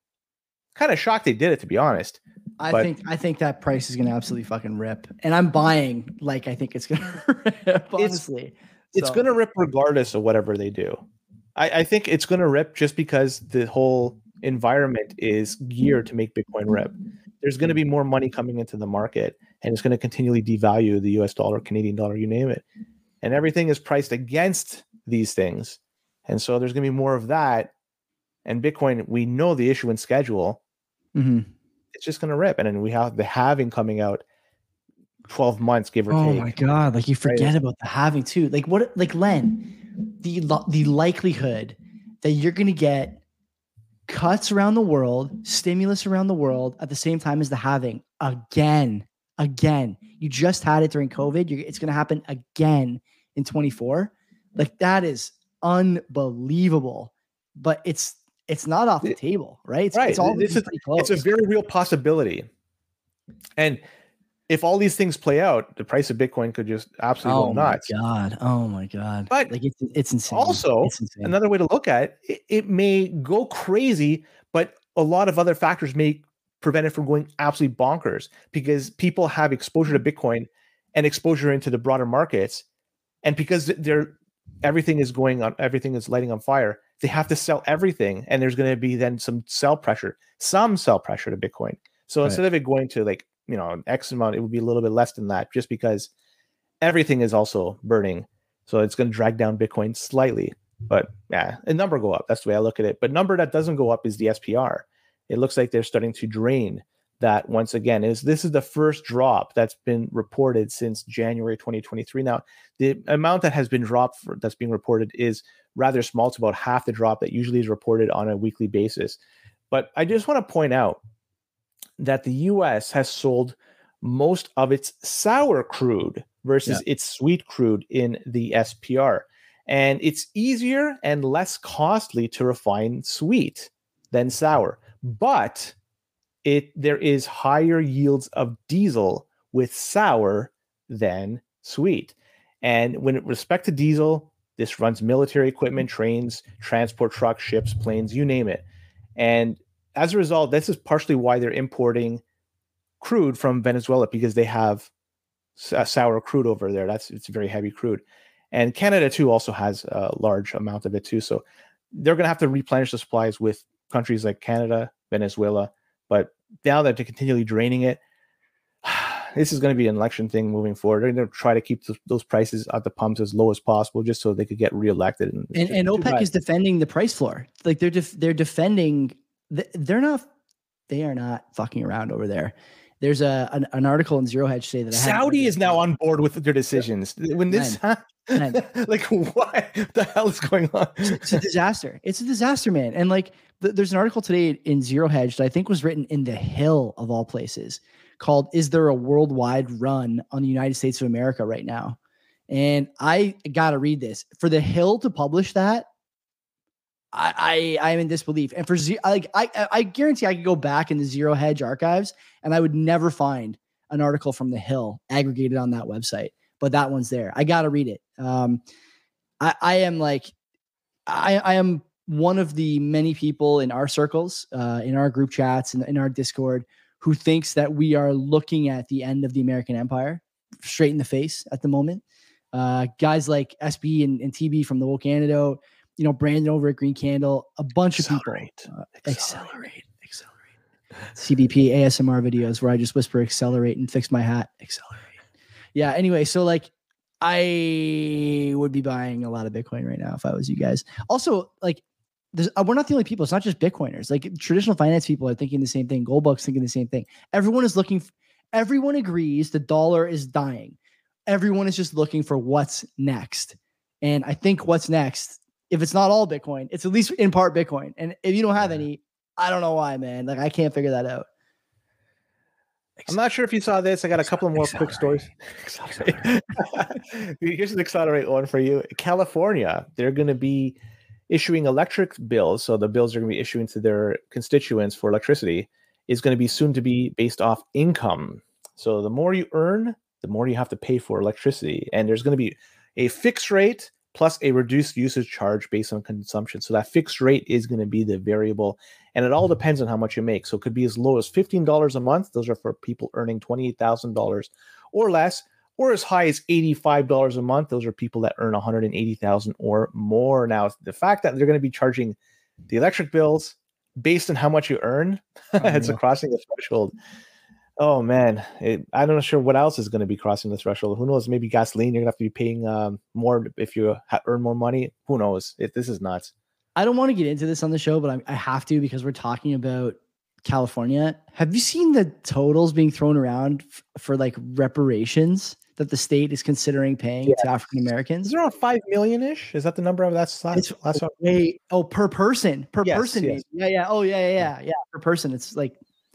Kind of shocked they did it, to be honest. I but, think I think that price is going to absolutely fucking rip, and I'm buying like I think it's going to rip. Honestly, it's, it's going to rip regardless of whatever they do. I, I think it's going to rip just because the whole environment is geared to make Bitcoin rip. There's going to be more money coming into the market, and it's going to continually devalue the U S dollar, Canadian dollar, you name it. And everything is priced against these things. And so there's going to be more of that. And Bitcoin, we know the issuance schedule. Mm-hmm. It's just going to rip. And then we have the halving coming out twelve months, give or oh take. Oh my God. Like you forget right? about the halving too. Like what, like Len, the, the likelihood that you're going to get cuts around the world, stimulus around the world at the same time as the halving again, again, you just had it during COVID. You're, it's going to happen again in twenty-four. Like that is unbelievable, but it's, it's not off the table, right? It's, right. it's all it's a, pretty close. It's a very real possibility. And if all these things play out, the price of Bitcoin could just absolutely oh go nuts. Oh my God. Oh my God. But like it's, it's insane. Also, it's insane. Another way to look at it, it, it may go crazy, but a lot of other factors may prevent it from going absolutely bonkers, because people have exposure to Bitcoin and exposure into the broader markets. And because they're everything is going on, everything is lighting on fire, they have to sell everything. And there's going to be then some sell pressure, some sell pressure to Bitcoin. So right. instead of it going to like, you know, an X amount, it would be a little bit less than that, just because everything is also burning. So it's going to drag down Bitcoin slightly. But yeah, a number go up. That's the way I look at it. But number that doesn't go up is the S P R. It looks like they're starting to drain that once again. Is this is the first drop that's been reported since January twenty twenty-three. Now, the amount that has been dropped for, that's being reported is rather small. It's about half the drop that usually is reported on a weekly basis. But I just want to point out that the U S has sold most of its sour crude versus yeah. its sweet crude in the S P R. And it's easier and less costly to refine sweet than sour. But it there is higher yields of diesel with sour than sweet. And when it respect to diesel, this runs military equipment, trains, transport trucks, ships, planes, you name it. And as a result, this is partially why they're importing crude from Venezuela, because they have uh, sour crude over there. That's it's very heavy crude. And Canada too also has a large amount of it too. So they're going to have to replenish the supplies with countries like Canada, Venezuela. But now that they're continually draining it, this is going to be an election thing moving forward. They're going to try to keep th- those prices at the pumps as low as possible, just so they could get reelected. And, and, and OPEC is defending the price floor. Like they're def- they're defending. They're not. They are not fucking around over there. There's a an, an article in Zero Hedge say that Saudi is now on board with their decisions. When this happened, like what the hell is going on? It's a disaster. It's a disaster, man. And like th- there's an article today in Zero Hedge that I think was written in The Hill of all places, called "Is There a Worldwide Run on the United States of America Right Now?" And I gotta read this. For The Hill to publish that, I I am in disbelief. And for Z, like I I guarantee I could go back in the Zero Hedge archives and I would never find an article from The Hill aggregated on that website. But that one's there. I gotta read it. Um, I I am like I I am one of the many people in our circles, uh, in our group chats, and in, in our Discord, who thinks that we are looking at the end of the American empire straight in the face at the moment. Uh, guys like S B and, and T B from the Woke Antidote, you know, Brandon over at Green Candle, a bunch accelerate. of people. Uh, accelerate, accelerate. C B P A S M R videos where I just whisper accelerate and fix my hat. Accelerate. Yeah. Anyway, so like I would be buying a lot of Bitcoin right now if I was you guys. Also, like there's, uh, we're not the only people. It's not just Bitcoiners. Like traditional finance people are thinking the same thing. Goldbugs thinking the same thing. Everyone is looking. F- everyone agrees the dollar is dying. Everyone is just looking for what's next. And I think what's next, if it's not all Bitcoin, it's at least in part Bitcoin. And if you don't have any, I don't know why, man. Like I can't figure that out. I'm not sure if you saw this. I got a couple of more accelerate. quick stories. Here's an accelerate one for you. California, they're going to be issuing electric bills. So the bills are going to be issuing to their constituents for electricity is going to be soon to be based off income. So the more you earn, the more you have to pay for electricity. And there's going to be a fixed rate plus a reduced usage charge based on consumption. So that fixed rate is going to be the variable. And it all depends on how much you make. So it could be as low as fifteen dollars a month. Those are for people earning twenty-eight thousand dollars or less, or as high as eighty-five dollars a month. Those are people that earn one hundred eighty thousand dollars or more. Now, the fact that they're going to be charging the electric bills based on how much you earn, oh, it's yeah. a crossing the threshold. Oh man, it, I'm not sure what else is going to be crossing the threshold. Who knows? Maybe gasoline. You're going to have to be paying um, more if you ha- earn more money. Who knows? It, this is nuts. I don't want to get into this on the show, but I, I have to because we're talking about California. Have you seen the totals being thrown around f- for like reparations that the state is considering paying yes. to African Americans? Is it around five million ish? Is that the number of that's last? It's last way, oh, per person, per yes, person. Yes. Yeah, yeah. Oh, yeah, yeah, yeah, yeah. Per person, it's like.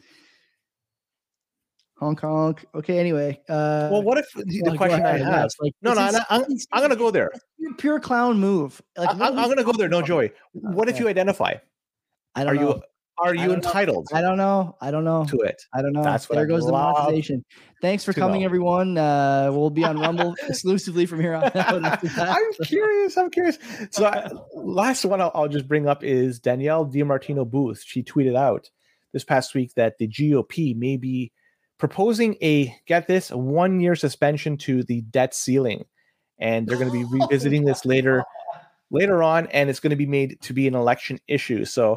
Hong Kong. Okay. Anyway. Uh, well, what if the well, question I have? Like, no, no, I'm, I'm, I'm going to go there. Pure clown move. Like, I'm, I'm going to go there. No, Joey. What okay. if you identify? I don't are know. You, are you I entitled? Know. I don't know. I don't know. To it. I don't know. That's what there I goes the monetization. Thanks for coming, know. everyone. Uh, we'll be on Rumble exclusively from here on out. I'm curious. I'm curious. So, I, last one I'll, I'll just bring up is Danielle DiMartino Booth. She tweeted out this past week that the G O P may be proposing a, get this, a one-year suspension to the debt ceiling. And they're going to be revisiting this later later on, and it's going to be made to be an election issue. So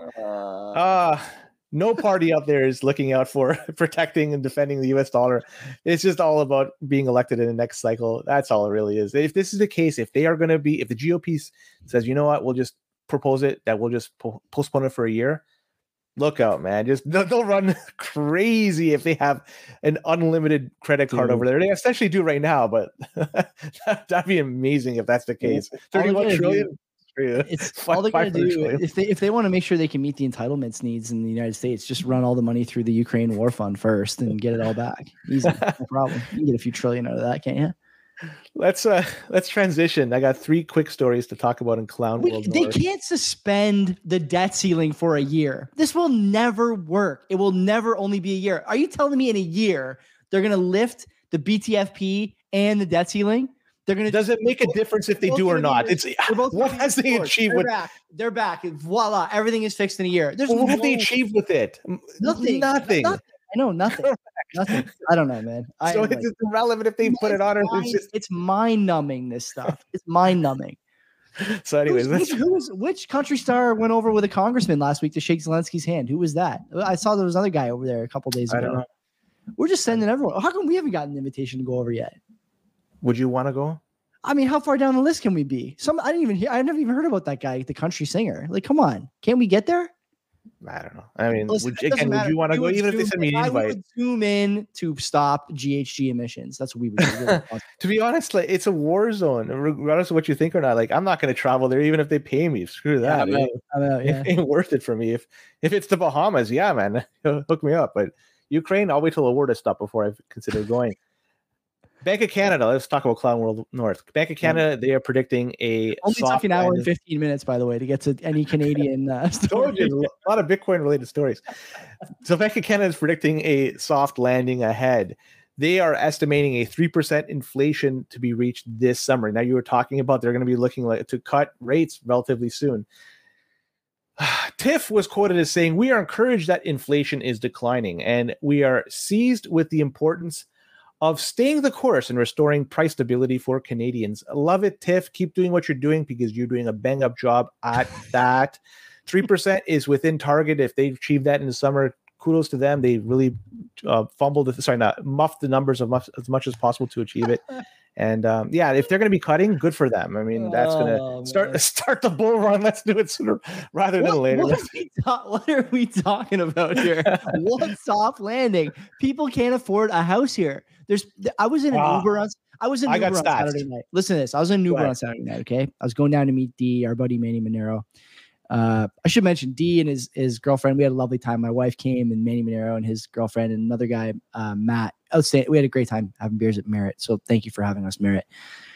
uh, no party out there is looking out for protecting and defending the U S dollar. It's just all about being elected in the next cycle. That's all it really is. If this is the case, if they are going to be, if the G O P says, you know what, we'll just propose it, that we'll just po- postpone it for a year, look out, man. Just they'll, they'll run crazy if they have an unlimited credit card Dude. over there. They essentially do right now, but that'd be amazing if that's the case. thirty-one trillion. Do, it's all they're going to do if they if they want to make sure they can meet the entitlements needs in the United States. Just run all the money through the Ukraine War Fund first and get it all back. Easy, no problem. You can get a few trillion out of that, can't you? Let's uh let's transition. I got three quick stories to talk about in Clown Wait, World. They North. Can't suspend the debt ceiling for a year. This will never work. It will never only be a year. Are you telling me in a year they're going to lift the B T F P and the debt ceiling? They're going to. Does it make a difference if they do or not? It's what has they achieved they're with? Back. They're back. Voila! Everything is fixed in a year. There's well, what no, have they achieved with it? Nothing. Nothing. nothing. I know nothing. Nothing. I don't know, man. I so it's like, irrelevant if they put it on or mind, it's just. It's mind numbing. This stuff. It's mind numbing. So, anyways, Who's, who was which country star went over with a congressman last week to shake Zelensky's hand? Who was that? I saw there was another guy over there a couple days ago. I don't know. We're just sending everyone. How come we haven't gotten an invitation to go over yet? Would you want to go? I mean, how far down the list can we be? Some I didn't even hear. I never even heard about that guy, the country singer. Like, come on, can't we get there? I don't know. I mean, Listen, would, again, would you want to go? Even if they send me an invite, I would zoom in to stop G H G emissions. That's what we would do. To be honest, like it's a war zone. Regardless of what you think or not, like I'm not going to travel there, even if they pay me. Screw that. Yeah, I'm out. I'm out, yeah. It ain't worth it for me. If if it's the Bahamas, yeah, man, hook me up. But Ukraine, I'll wait till the war to stop before I consider going. Bank of Canada. Let's talk about Clown World North. Bank of Canada. They are predicting a only soft took an hour landing. and fifteen minutes, by the way, to get to any Canadian uh, story. A lot of Bitcoin related stories. So Bank of Canada is predicting a soft landing ahead. They are estimating a three percent inflation to be reached this summer. Now you were talking about they're going to be looking like to cut rates relatively soon. Tiff was quoted as saying, "We are encouraged that inflation is declining, and we are seized with the importance of staying the course and restoring price stability for Canadians." Love it, Tiff. Keep doing what you're doing because you're doing a bang up job at that. three percent is within target. If they achieve that in the summer, kudos to them. They really uh, fumbled, sorry, not muffed the numbers of much, as much as possible to achieve it. And um, yeah, if they're going to be cutting, good for them. I mean, that's going to Oh, start man. start the bull run. Let's do it sooner rather than What, later. what, are we ta- what are we talking about here? What soft landing? People can't afford a house here. There's. I was in an Wow. Uber on. I was in I an got Uber on stats. Saturday night. Listen to this. I was in an Go Uber ahead. on Saturday night. Okay, I was going down to meet D, our buddy Manny Monero. Uh, I should mention D and his his girlfriend. We had a lovely time. My wife came, and Manny Monero and his girlfriend and another guy, uh, Matt. Outstanding. We had a great time having beers at Merit. So thank you for having us, Merit.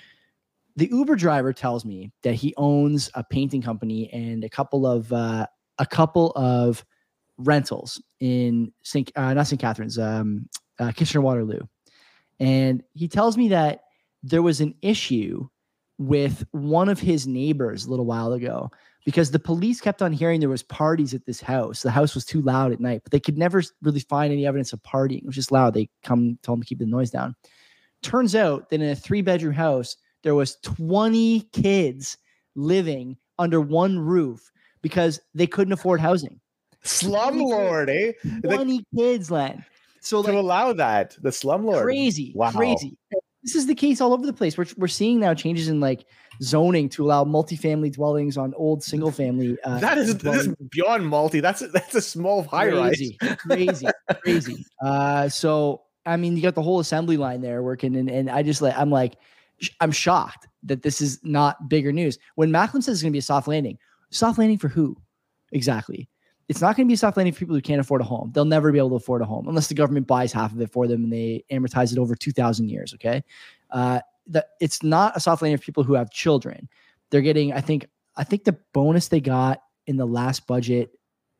The Uber driver tells me that he owns a painting company and a couple of uh, a couple of rentals in Saint uh, not Saint Catharines, um, uh, Kitchener Waterloo, and he tells me that there was an issue with one of his neighbors a little while ago because the police kept on hearing there was parties at this house. The house was too loud at night, but they could never really find any evidence of partying. It was just loud. They come tell them to keep the noise down. Turns out that in a three bedroom house, there was twenty kids living under one roof because they couldn't afford housing. Slumlord, eh? twenty kids, Len. So To like allow that, the slumlord. crazy, Wow. crazy. This is the case all over the place. We're we're seeing now changes in like zoning to allow multifamily dwellings on old single family. Uh, That is, this dwellings. is beyond multi. That's a, that's a small high rise. crazy, crazy, crazy. Uh, so I mean, you got the whole assembly line there working, and and I just like I'm like. I'm shocked that this is not bigger news. When Macklin says it's going to be a soft landing, soft landing for who? Exactly. It's not going to be a soft landing for people who can't afford a home. They'll never be able to afford a home unless the government buys half of it for them and they amortize it over two thousand years. Okay. Uh, the, it's not a soft landing for people who have children. They're getting, I think, I think the bonus they got in the last budget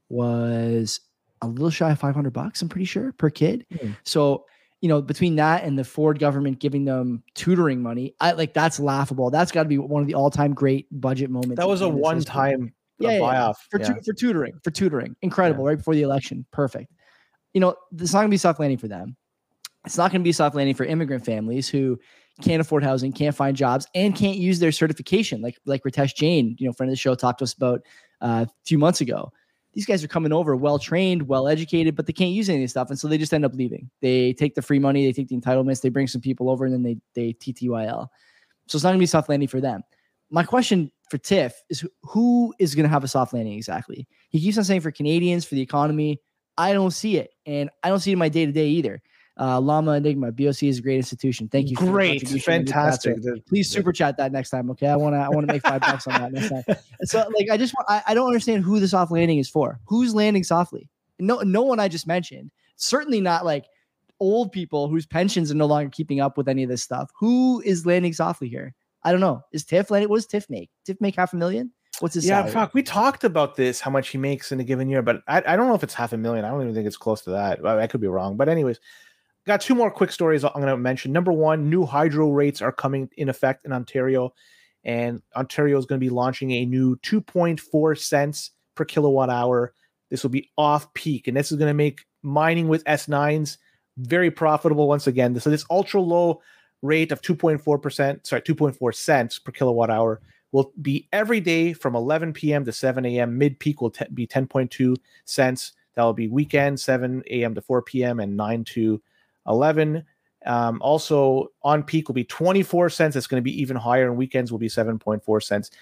was a little shy of five hundred bucks, I'm pretty sure, per kid. Hmm. So, you know, between that and the Ford government giving them tutoring money, I like that's laughable. That's got to be one of the all-time great budget moments. That was a in Canada's history. one-time yeah, a buy yeah. off for yeah. tu- for tutoring for tutoring. Incredible, Yeah. right before the election. Perfect. You know, it's not gonna be soft landing for them. It's not going to be a soft landing for immigrant families who can't afford housing, can't find jobs, and can't use their certification. Like like Ritesh Jain, you know, friend of the show, talked to us about uh, a few months ago. These guys are coming over, well trained, well educated, but they can't use any of this stuff, and so they just end up leaving. They take the free money, they take the entitlements, they bring some people over, and then they they T T Y L. So it's not going to be soft landing for them. My question for Tiff is, who is going to have a soft landing exactly? He keeps on saying for Canadians, for the economy. I don't see it, and I don't see it in my day to day either. Uh, Llama Enigma, B O C is a great institution. Thank you. Great, fantastic. Please super chat that next time, okay? I want to. I want to make five bucks on that next time. So, like, I just want. I, I don't understand who the soft landing is for. Who's landing softly? No, no one I just mentioned. Certainly not like old people whose pensions are no longer keeping up with any of this stuff. Who is landing softly here? I don't know. Is Tiff landing? What does Tiff make? Tiff make half a million? What's his yeah, salary? fuck. We talked about this, how much he makes in a given year, but I, I don't know if it's half a million. I don't even think it's close to that. I, I could be wrong, but anyways. Got two more quick stories I'm going to mention. Number one, new hydro rates are coming in effect in Ontario, and Ontario is going to be launching a new two point four cents per kilowatt hour. This will be off peak, and this is going to make mining with S nines very profitable once again. So this ultra low rate of two point four percent, sorry, two point four cents per kilowatt hour will be every day from eleven p.m. to seven a.m. Mid peak will te- be ten point two cents. That will be weekend seven a.m. to four p.m. and nine to eleven. Um, also on peak will be twenty-four cents. It's going to be even higher, and weekends will be seven point four cents.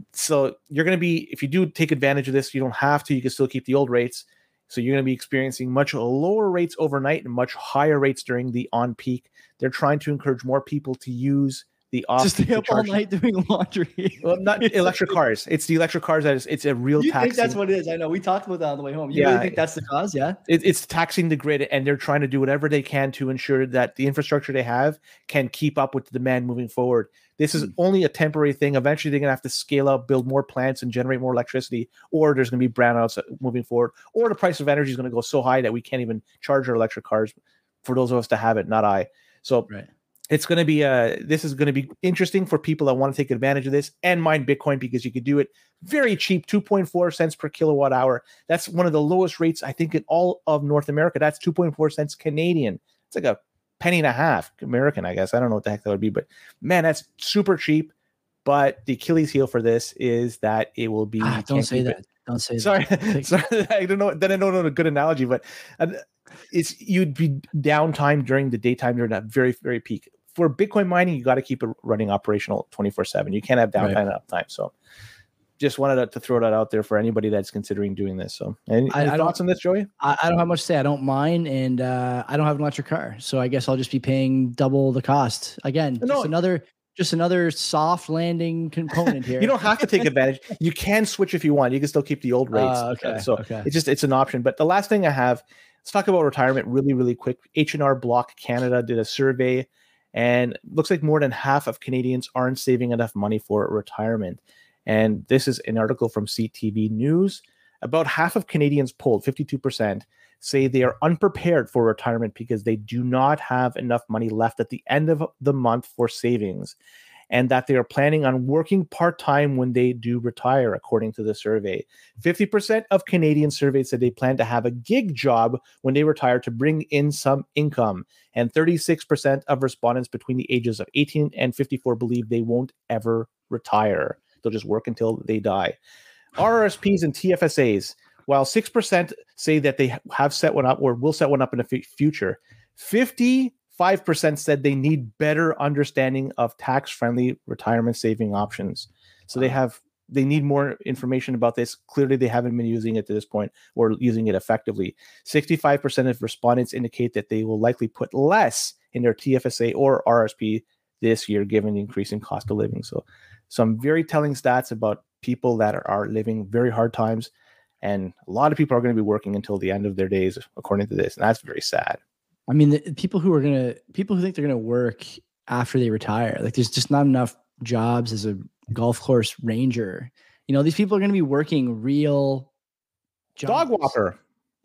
So you're going to be, if you do take advantage of this, you don't have to, you can still keep the old rates. So you're going to be experiencing much lower rates overnight and much higher rates during the on peak. They're trying to encourage more people to use the off Just stay up all night doing laundry. Well, not electric cars. It's the electric cars that is, it's a real You taxing. think that's what it is? I know. We talked about that on the way home. You yeah, really think that's the cause? Yeah. It, it's taxing the grid, and they're trying to do whatever they can to ensure that the infrastructure they have can keep up with the demand moving forward. This is mm. only a temporary thing. Eventually, they're going to have to scale up, build more plants, and generate more electricity, or there's going to be brownouts moving forward, or the price of energy is going to go so high that we can't even charge our electric cars for those of us to have it, not I. So right. It's going to be uh this is going to be interesting for people that want to take advantage of this and mine Bitcoin, because you could do it very cheap, two point four cents per kilowatt hour. That's one of the lowest rates, I think, in all of North America. That's two point four cents Canadian. It's like a penny and a half American, I guess. I don't know what the heck that would be, but man, that's super cheap. But the Achilles heel for this is that it will be. Ah, don't say that. It. Don't say Sorry. that. Sorry. I don't know. Then I don't know a good analogy, but it's you'd be downtime during the daytime during that very, very peak. For Bitcoin mining, you got to keep it running operational twenty-four seven. You can't have downtime right. and uptime. So just wanted to, to throw that out there for anybody that's considering doing this. So any, any I, thoughts I on this, Joey? I, I don't have much to say. I don't mind, and uh, I don't have an electric car. So I guess I'll just be paying double the cost. Again, no. just another just another soft landing component here. You don't have to take advantage. You can switch if you want. You can still keep the old rates. Uh, okay, so okay. it's just it's an option. But the last thing I have, let's talk about retirement really, really quick. H and R Block Canada did a survey, and looks like more than half of Canadians aren't saving enough money for retirement. And this is an article from C T V News. About half of Canadians polled, fifty-two percent, say they are unprepared for retirement because they do not have enough money left at the end of the month for savings, and that they are planning on working part-time when they do retire, according to the survey. fifty percent of Canadians surveyed said they plan to have a gig job when they retire to bring in some income, and thirty-six percent of respondents between the ages of eighteen and fifty-four believe they won't ever retire. They'll just work until they die. R R S Ps and T F S As, while six percent say that they have set one up or will set one up in the f- future, fifty-five percent said they need better understanding of tax-friendly retirement saving options. So they have they need more information about this. Clearly, they haven't been using it to this point or using it effectively. sixty-five percent of respondents indicate that they will likely put less in their T F S A or R R S P this year, given the increasing cost of living. So some very telling stats about people that are, are living very hard times. And a lot of people are going to be working until the end of their days, according to this. And that's very sad. I mean, the people who are going to, people who think they're going to work after they retire, like there's just not enough jobs as a golf course ranger. You know, these people are going to be working real jobs. Dog walker.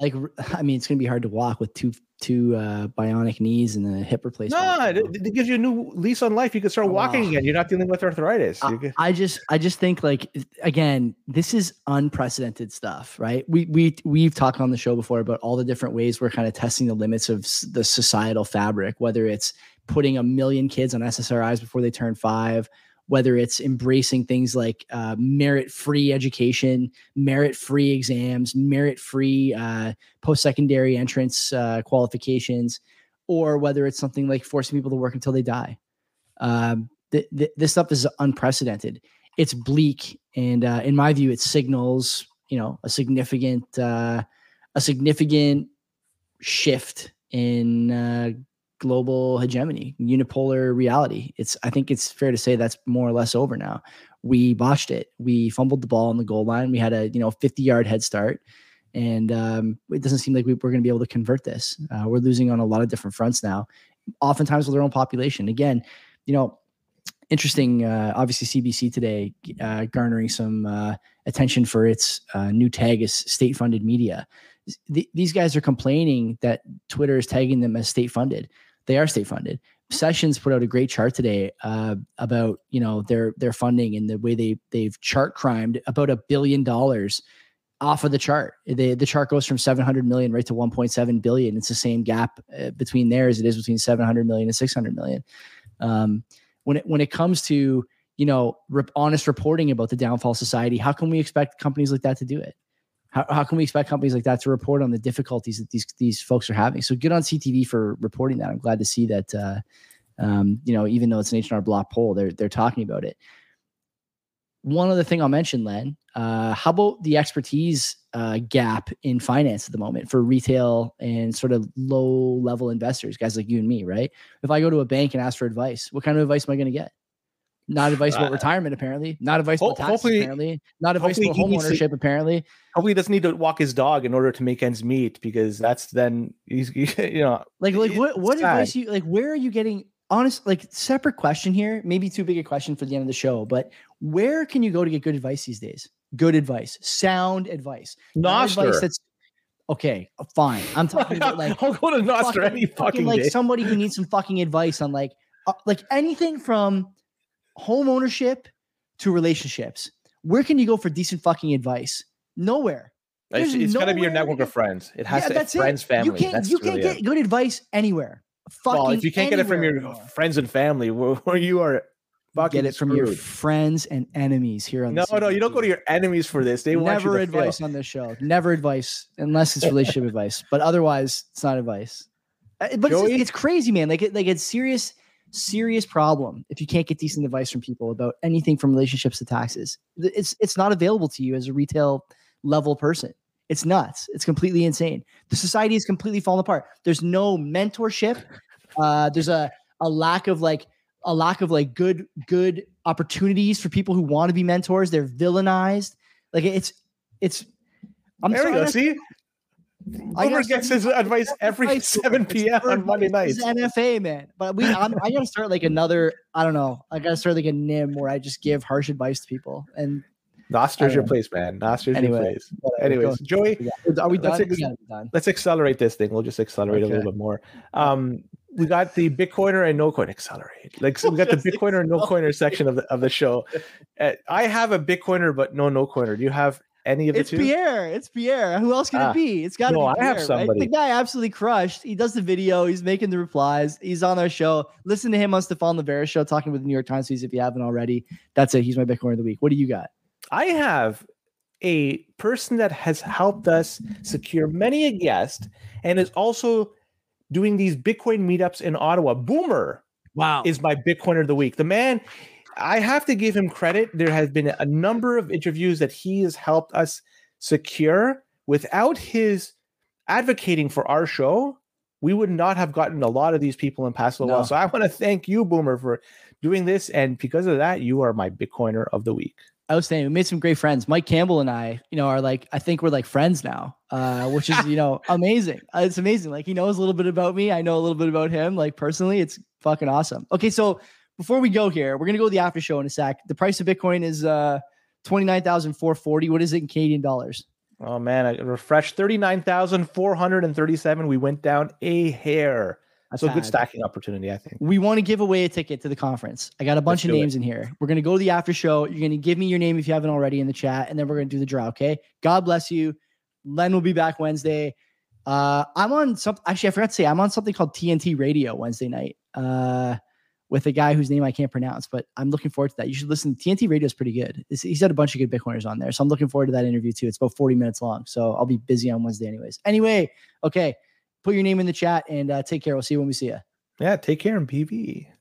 Like, I mean, it's going to be hard to walk with two two uh, bionic knees and a hip replacement. No, it, it gives you a new lease on life. You can start walking oh. again. You're not dealing with arthritis. I, I just, I just think like, again, this is unprecedented stuff, right? We, we, we've talked on the show before about all the different ways we're kind of testing the limits of the societal fabric, whether it's putting a million kids on S S R Is before they turn five, whether it's embracing things like uh, merit-free education, merit-free exams, merit-free uh, post-secondary entrance uh, qualifications, or whether it's something like forcing people to work until they die. Um, th- th- this stuff is unprecedented. It's bleak, and uh, in my view, it signals, you know, a significant, uh, a significant shift in uh, global hegemony, unipolar reality. It's, I think it's fair to say that's more or less over now. We botched it. We fumbled the ball on the goal line. We had a, you know, fifty yard head start, and um, it doesn't seem like we, we're going to be able to convert this. Uh, we're losing on a lot of different fronts now, oftentimes with our own population. Again, you know, interesting. Uh, obviously C B C today uh, garnering some uh, attention for its uh, new tag as state funded media. Th- these guys are complaining that Twitter is tagging them as state funded. They are state funded. Sessions put out a great chart today uh, about, you know, their their funding and the way they they've chart crimed about a billion dollars off of the chart. They, the chart goes from seven hundred million right to one point seven billion. It's the same gap uh, between there as it is between seven hundred million and six hundred million. Um, when it when it comes to, you know, rep- honest reporting about the downfall of society, how can we expect companies like that to do it? How, how can we expect companies like that to report on the difficulties that these these folks are having? So good on C T V for reporting that. I'm glad to see that, uh, um, you know, even though it's an H and R Block poll, they're they're talking about it. One other thing I'll mention, Len, uh, how about the expertise uh, gap in finance at the moment for retail and sort of low-level investors, guys like you and me, right? If I go to a bank and ask for advice, what kind of advice am I going to get? Not advice about uh, retirement, apparently. Not advice about taxes, apparently. Not advice about home ownership, to, apparently. Hopefully, he doesn't need to walk his dog in order to make ends meet, because that's then he's, you know, like like what what sad. advice you like? Where are you getting? Honest, like separate question here. Maybe too big a question for the end of the show, but where can you go to get good advice these days? Good advice, sound advice, Nostr. Advice that's okay. Fine. I'm talking about like I'll go to Nostr fucking, any fucking, fucking like day. Somebody who needs some fucking advice on like uh, like anything from home ownership to relationships. Where can you go for decent fucking advice? Nowhere. There's it's got to be your network of friends. It has yeah, to that's friends, it. family. You can't, that's you can't get it. good advice anywhere. Fucking well, if you can't get it from your anymore. friends and family, where, where you are fucking get it from screwed. your friends and enemies here on no, the no, you don't go to your enemies for this. They Never want you to advice fail. on this show. Never advice unless it's relationship advice, but otherwise it's not advice. But it's, it's crazy, man. Like it, like it's serious. Serious problem if you can't get decent advice from people about anything from relationships to taxes. It's it's not available to you as a retail level person. It's nuts. It's completely insane. The society is completely falling apart. There's no mentorship. Uh, there's a a lack of like a lack of like good good opportunities for people who want to be mentors. They're villainized. Like it's it's. I'm there we go. See. Boomer gets his advice every seven p.m. on Monday nights. It's N F A, man. But we, I'm, I gotta start like another. I don't know. I gotta start like a N I M where I just give harsh advice to people. And Nostr's your know. place, man. Nostr's anyway, your place. Anyways, Joey, are we done? Let's, ex- we gotta be done. Let's accelerate this thing. We'll just accelerate okay. a little bit more. Um, we got the Bitcoiner and no coin accelerate. Like so we got the Bitcoiner and no coiner section of the of the show. Uh, I have a Bitcoiner, but no no coiner. Do you have? Any of the it's two? Pierre. It's Pierre. Who else can ah, it be? It's got to no, be Pierre. I have somebody. Right? The guy absolutely crushed. He does the video. He's making the replies. He's on our show. Listen to him on Stefan Livera show, talking with the New York Times piece if you haven't already. That's it. He's my Bitcoin of the week. What do you got? I have a person that has helped us secure many a guest and is also doing these Bitcoin meetups in Ottawa. Boomer. Wow. Is my Bitcoiner of the week. The man... I have to give him credit. There has been a number of interviews that he has helped us secure. Without his advocating for our show, we would not have gotten a lot of these people in past little no. while. So I want to thank you, Boomer, for doing this. And because of that, you are my Bitcoiner of the week. Outstanding. We made some great friends. Mike Campbell and I, you know, are like, I think we're like friends now, uh, which is, you know, amazing. Uh, it's amazing. Like he knows a little bit about me. I know a little bit about him. Like personally, it's fucking awesome. Okay. So before we go here, we're going to go to the after show in a sec. The price of Bitcoin is uh, twenty-nine thousand four hundred forty. What is it in Canadian dollars? Oh man, I refreshed thirty-nine thousand four hundred thirty-seven. We went down a hair. That's so a good stacking opportunity, I think. We want to give away a ticket to the conference. I got a bunch Let's of names it. in here. We're going to go to the after show. You're going to give me your name if you haven't already in the chat, and then we're going to do the draw, okay? God bless you. Len will be back Wednesday. Uh, I'm on some. Actually, I forgot to say, I'm on something called T N T Radio Wednesday night uh, with a guy whose name I can't pronounce, but I'm looking forward to that. You should listen. T N T Radio is pretty good. It's, he's had a bunch of good Bitcoiners on there, so I'm looking forward to that interview too. It's about forty minutes long, so I'll be busy on Wednesday anyways. Anyway, okay, put your name in the chat and uh, take care. We'll see you when we see you. Yeah, take care in P V.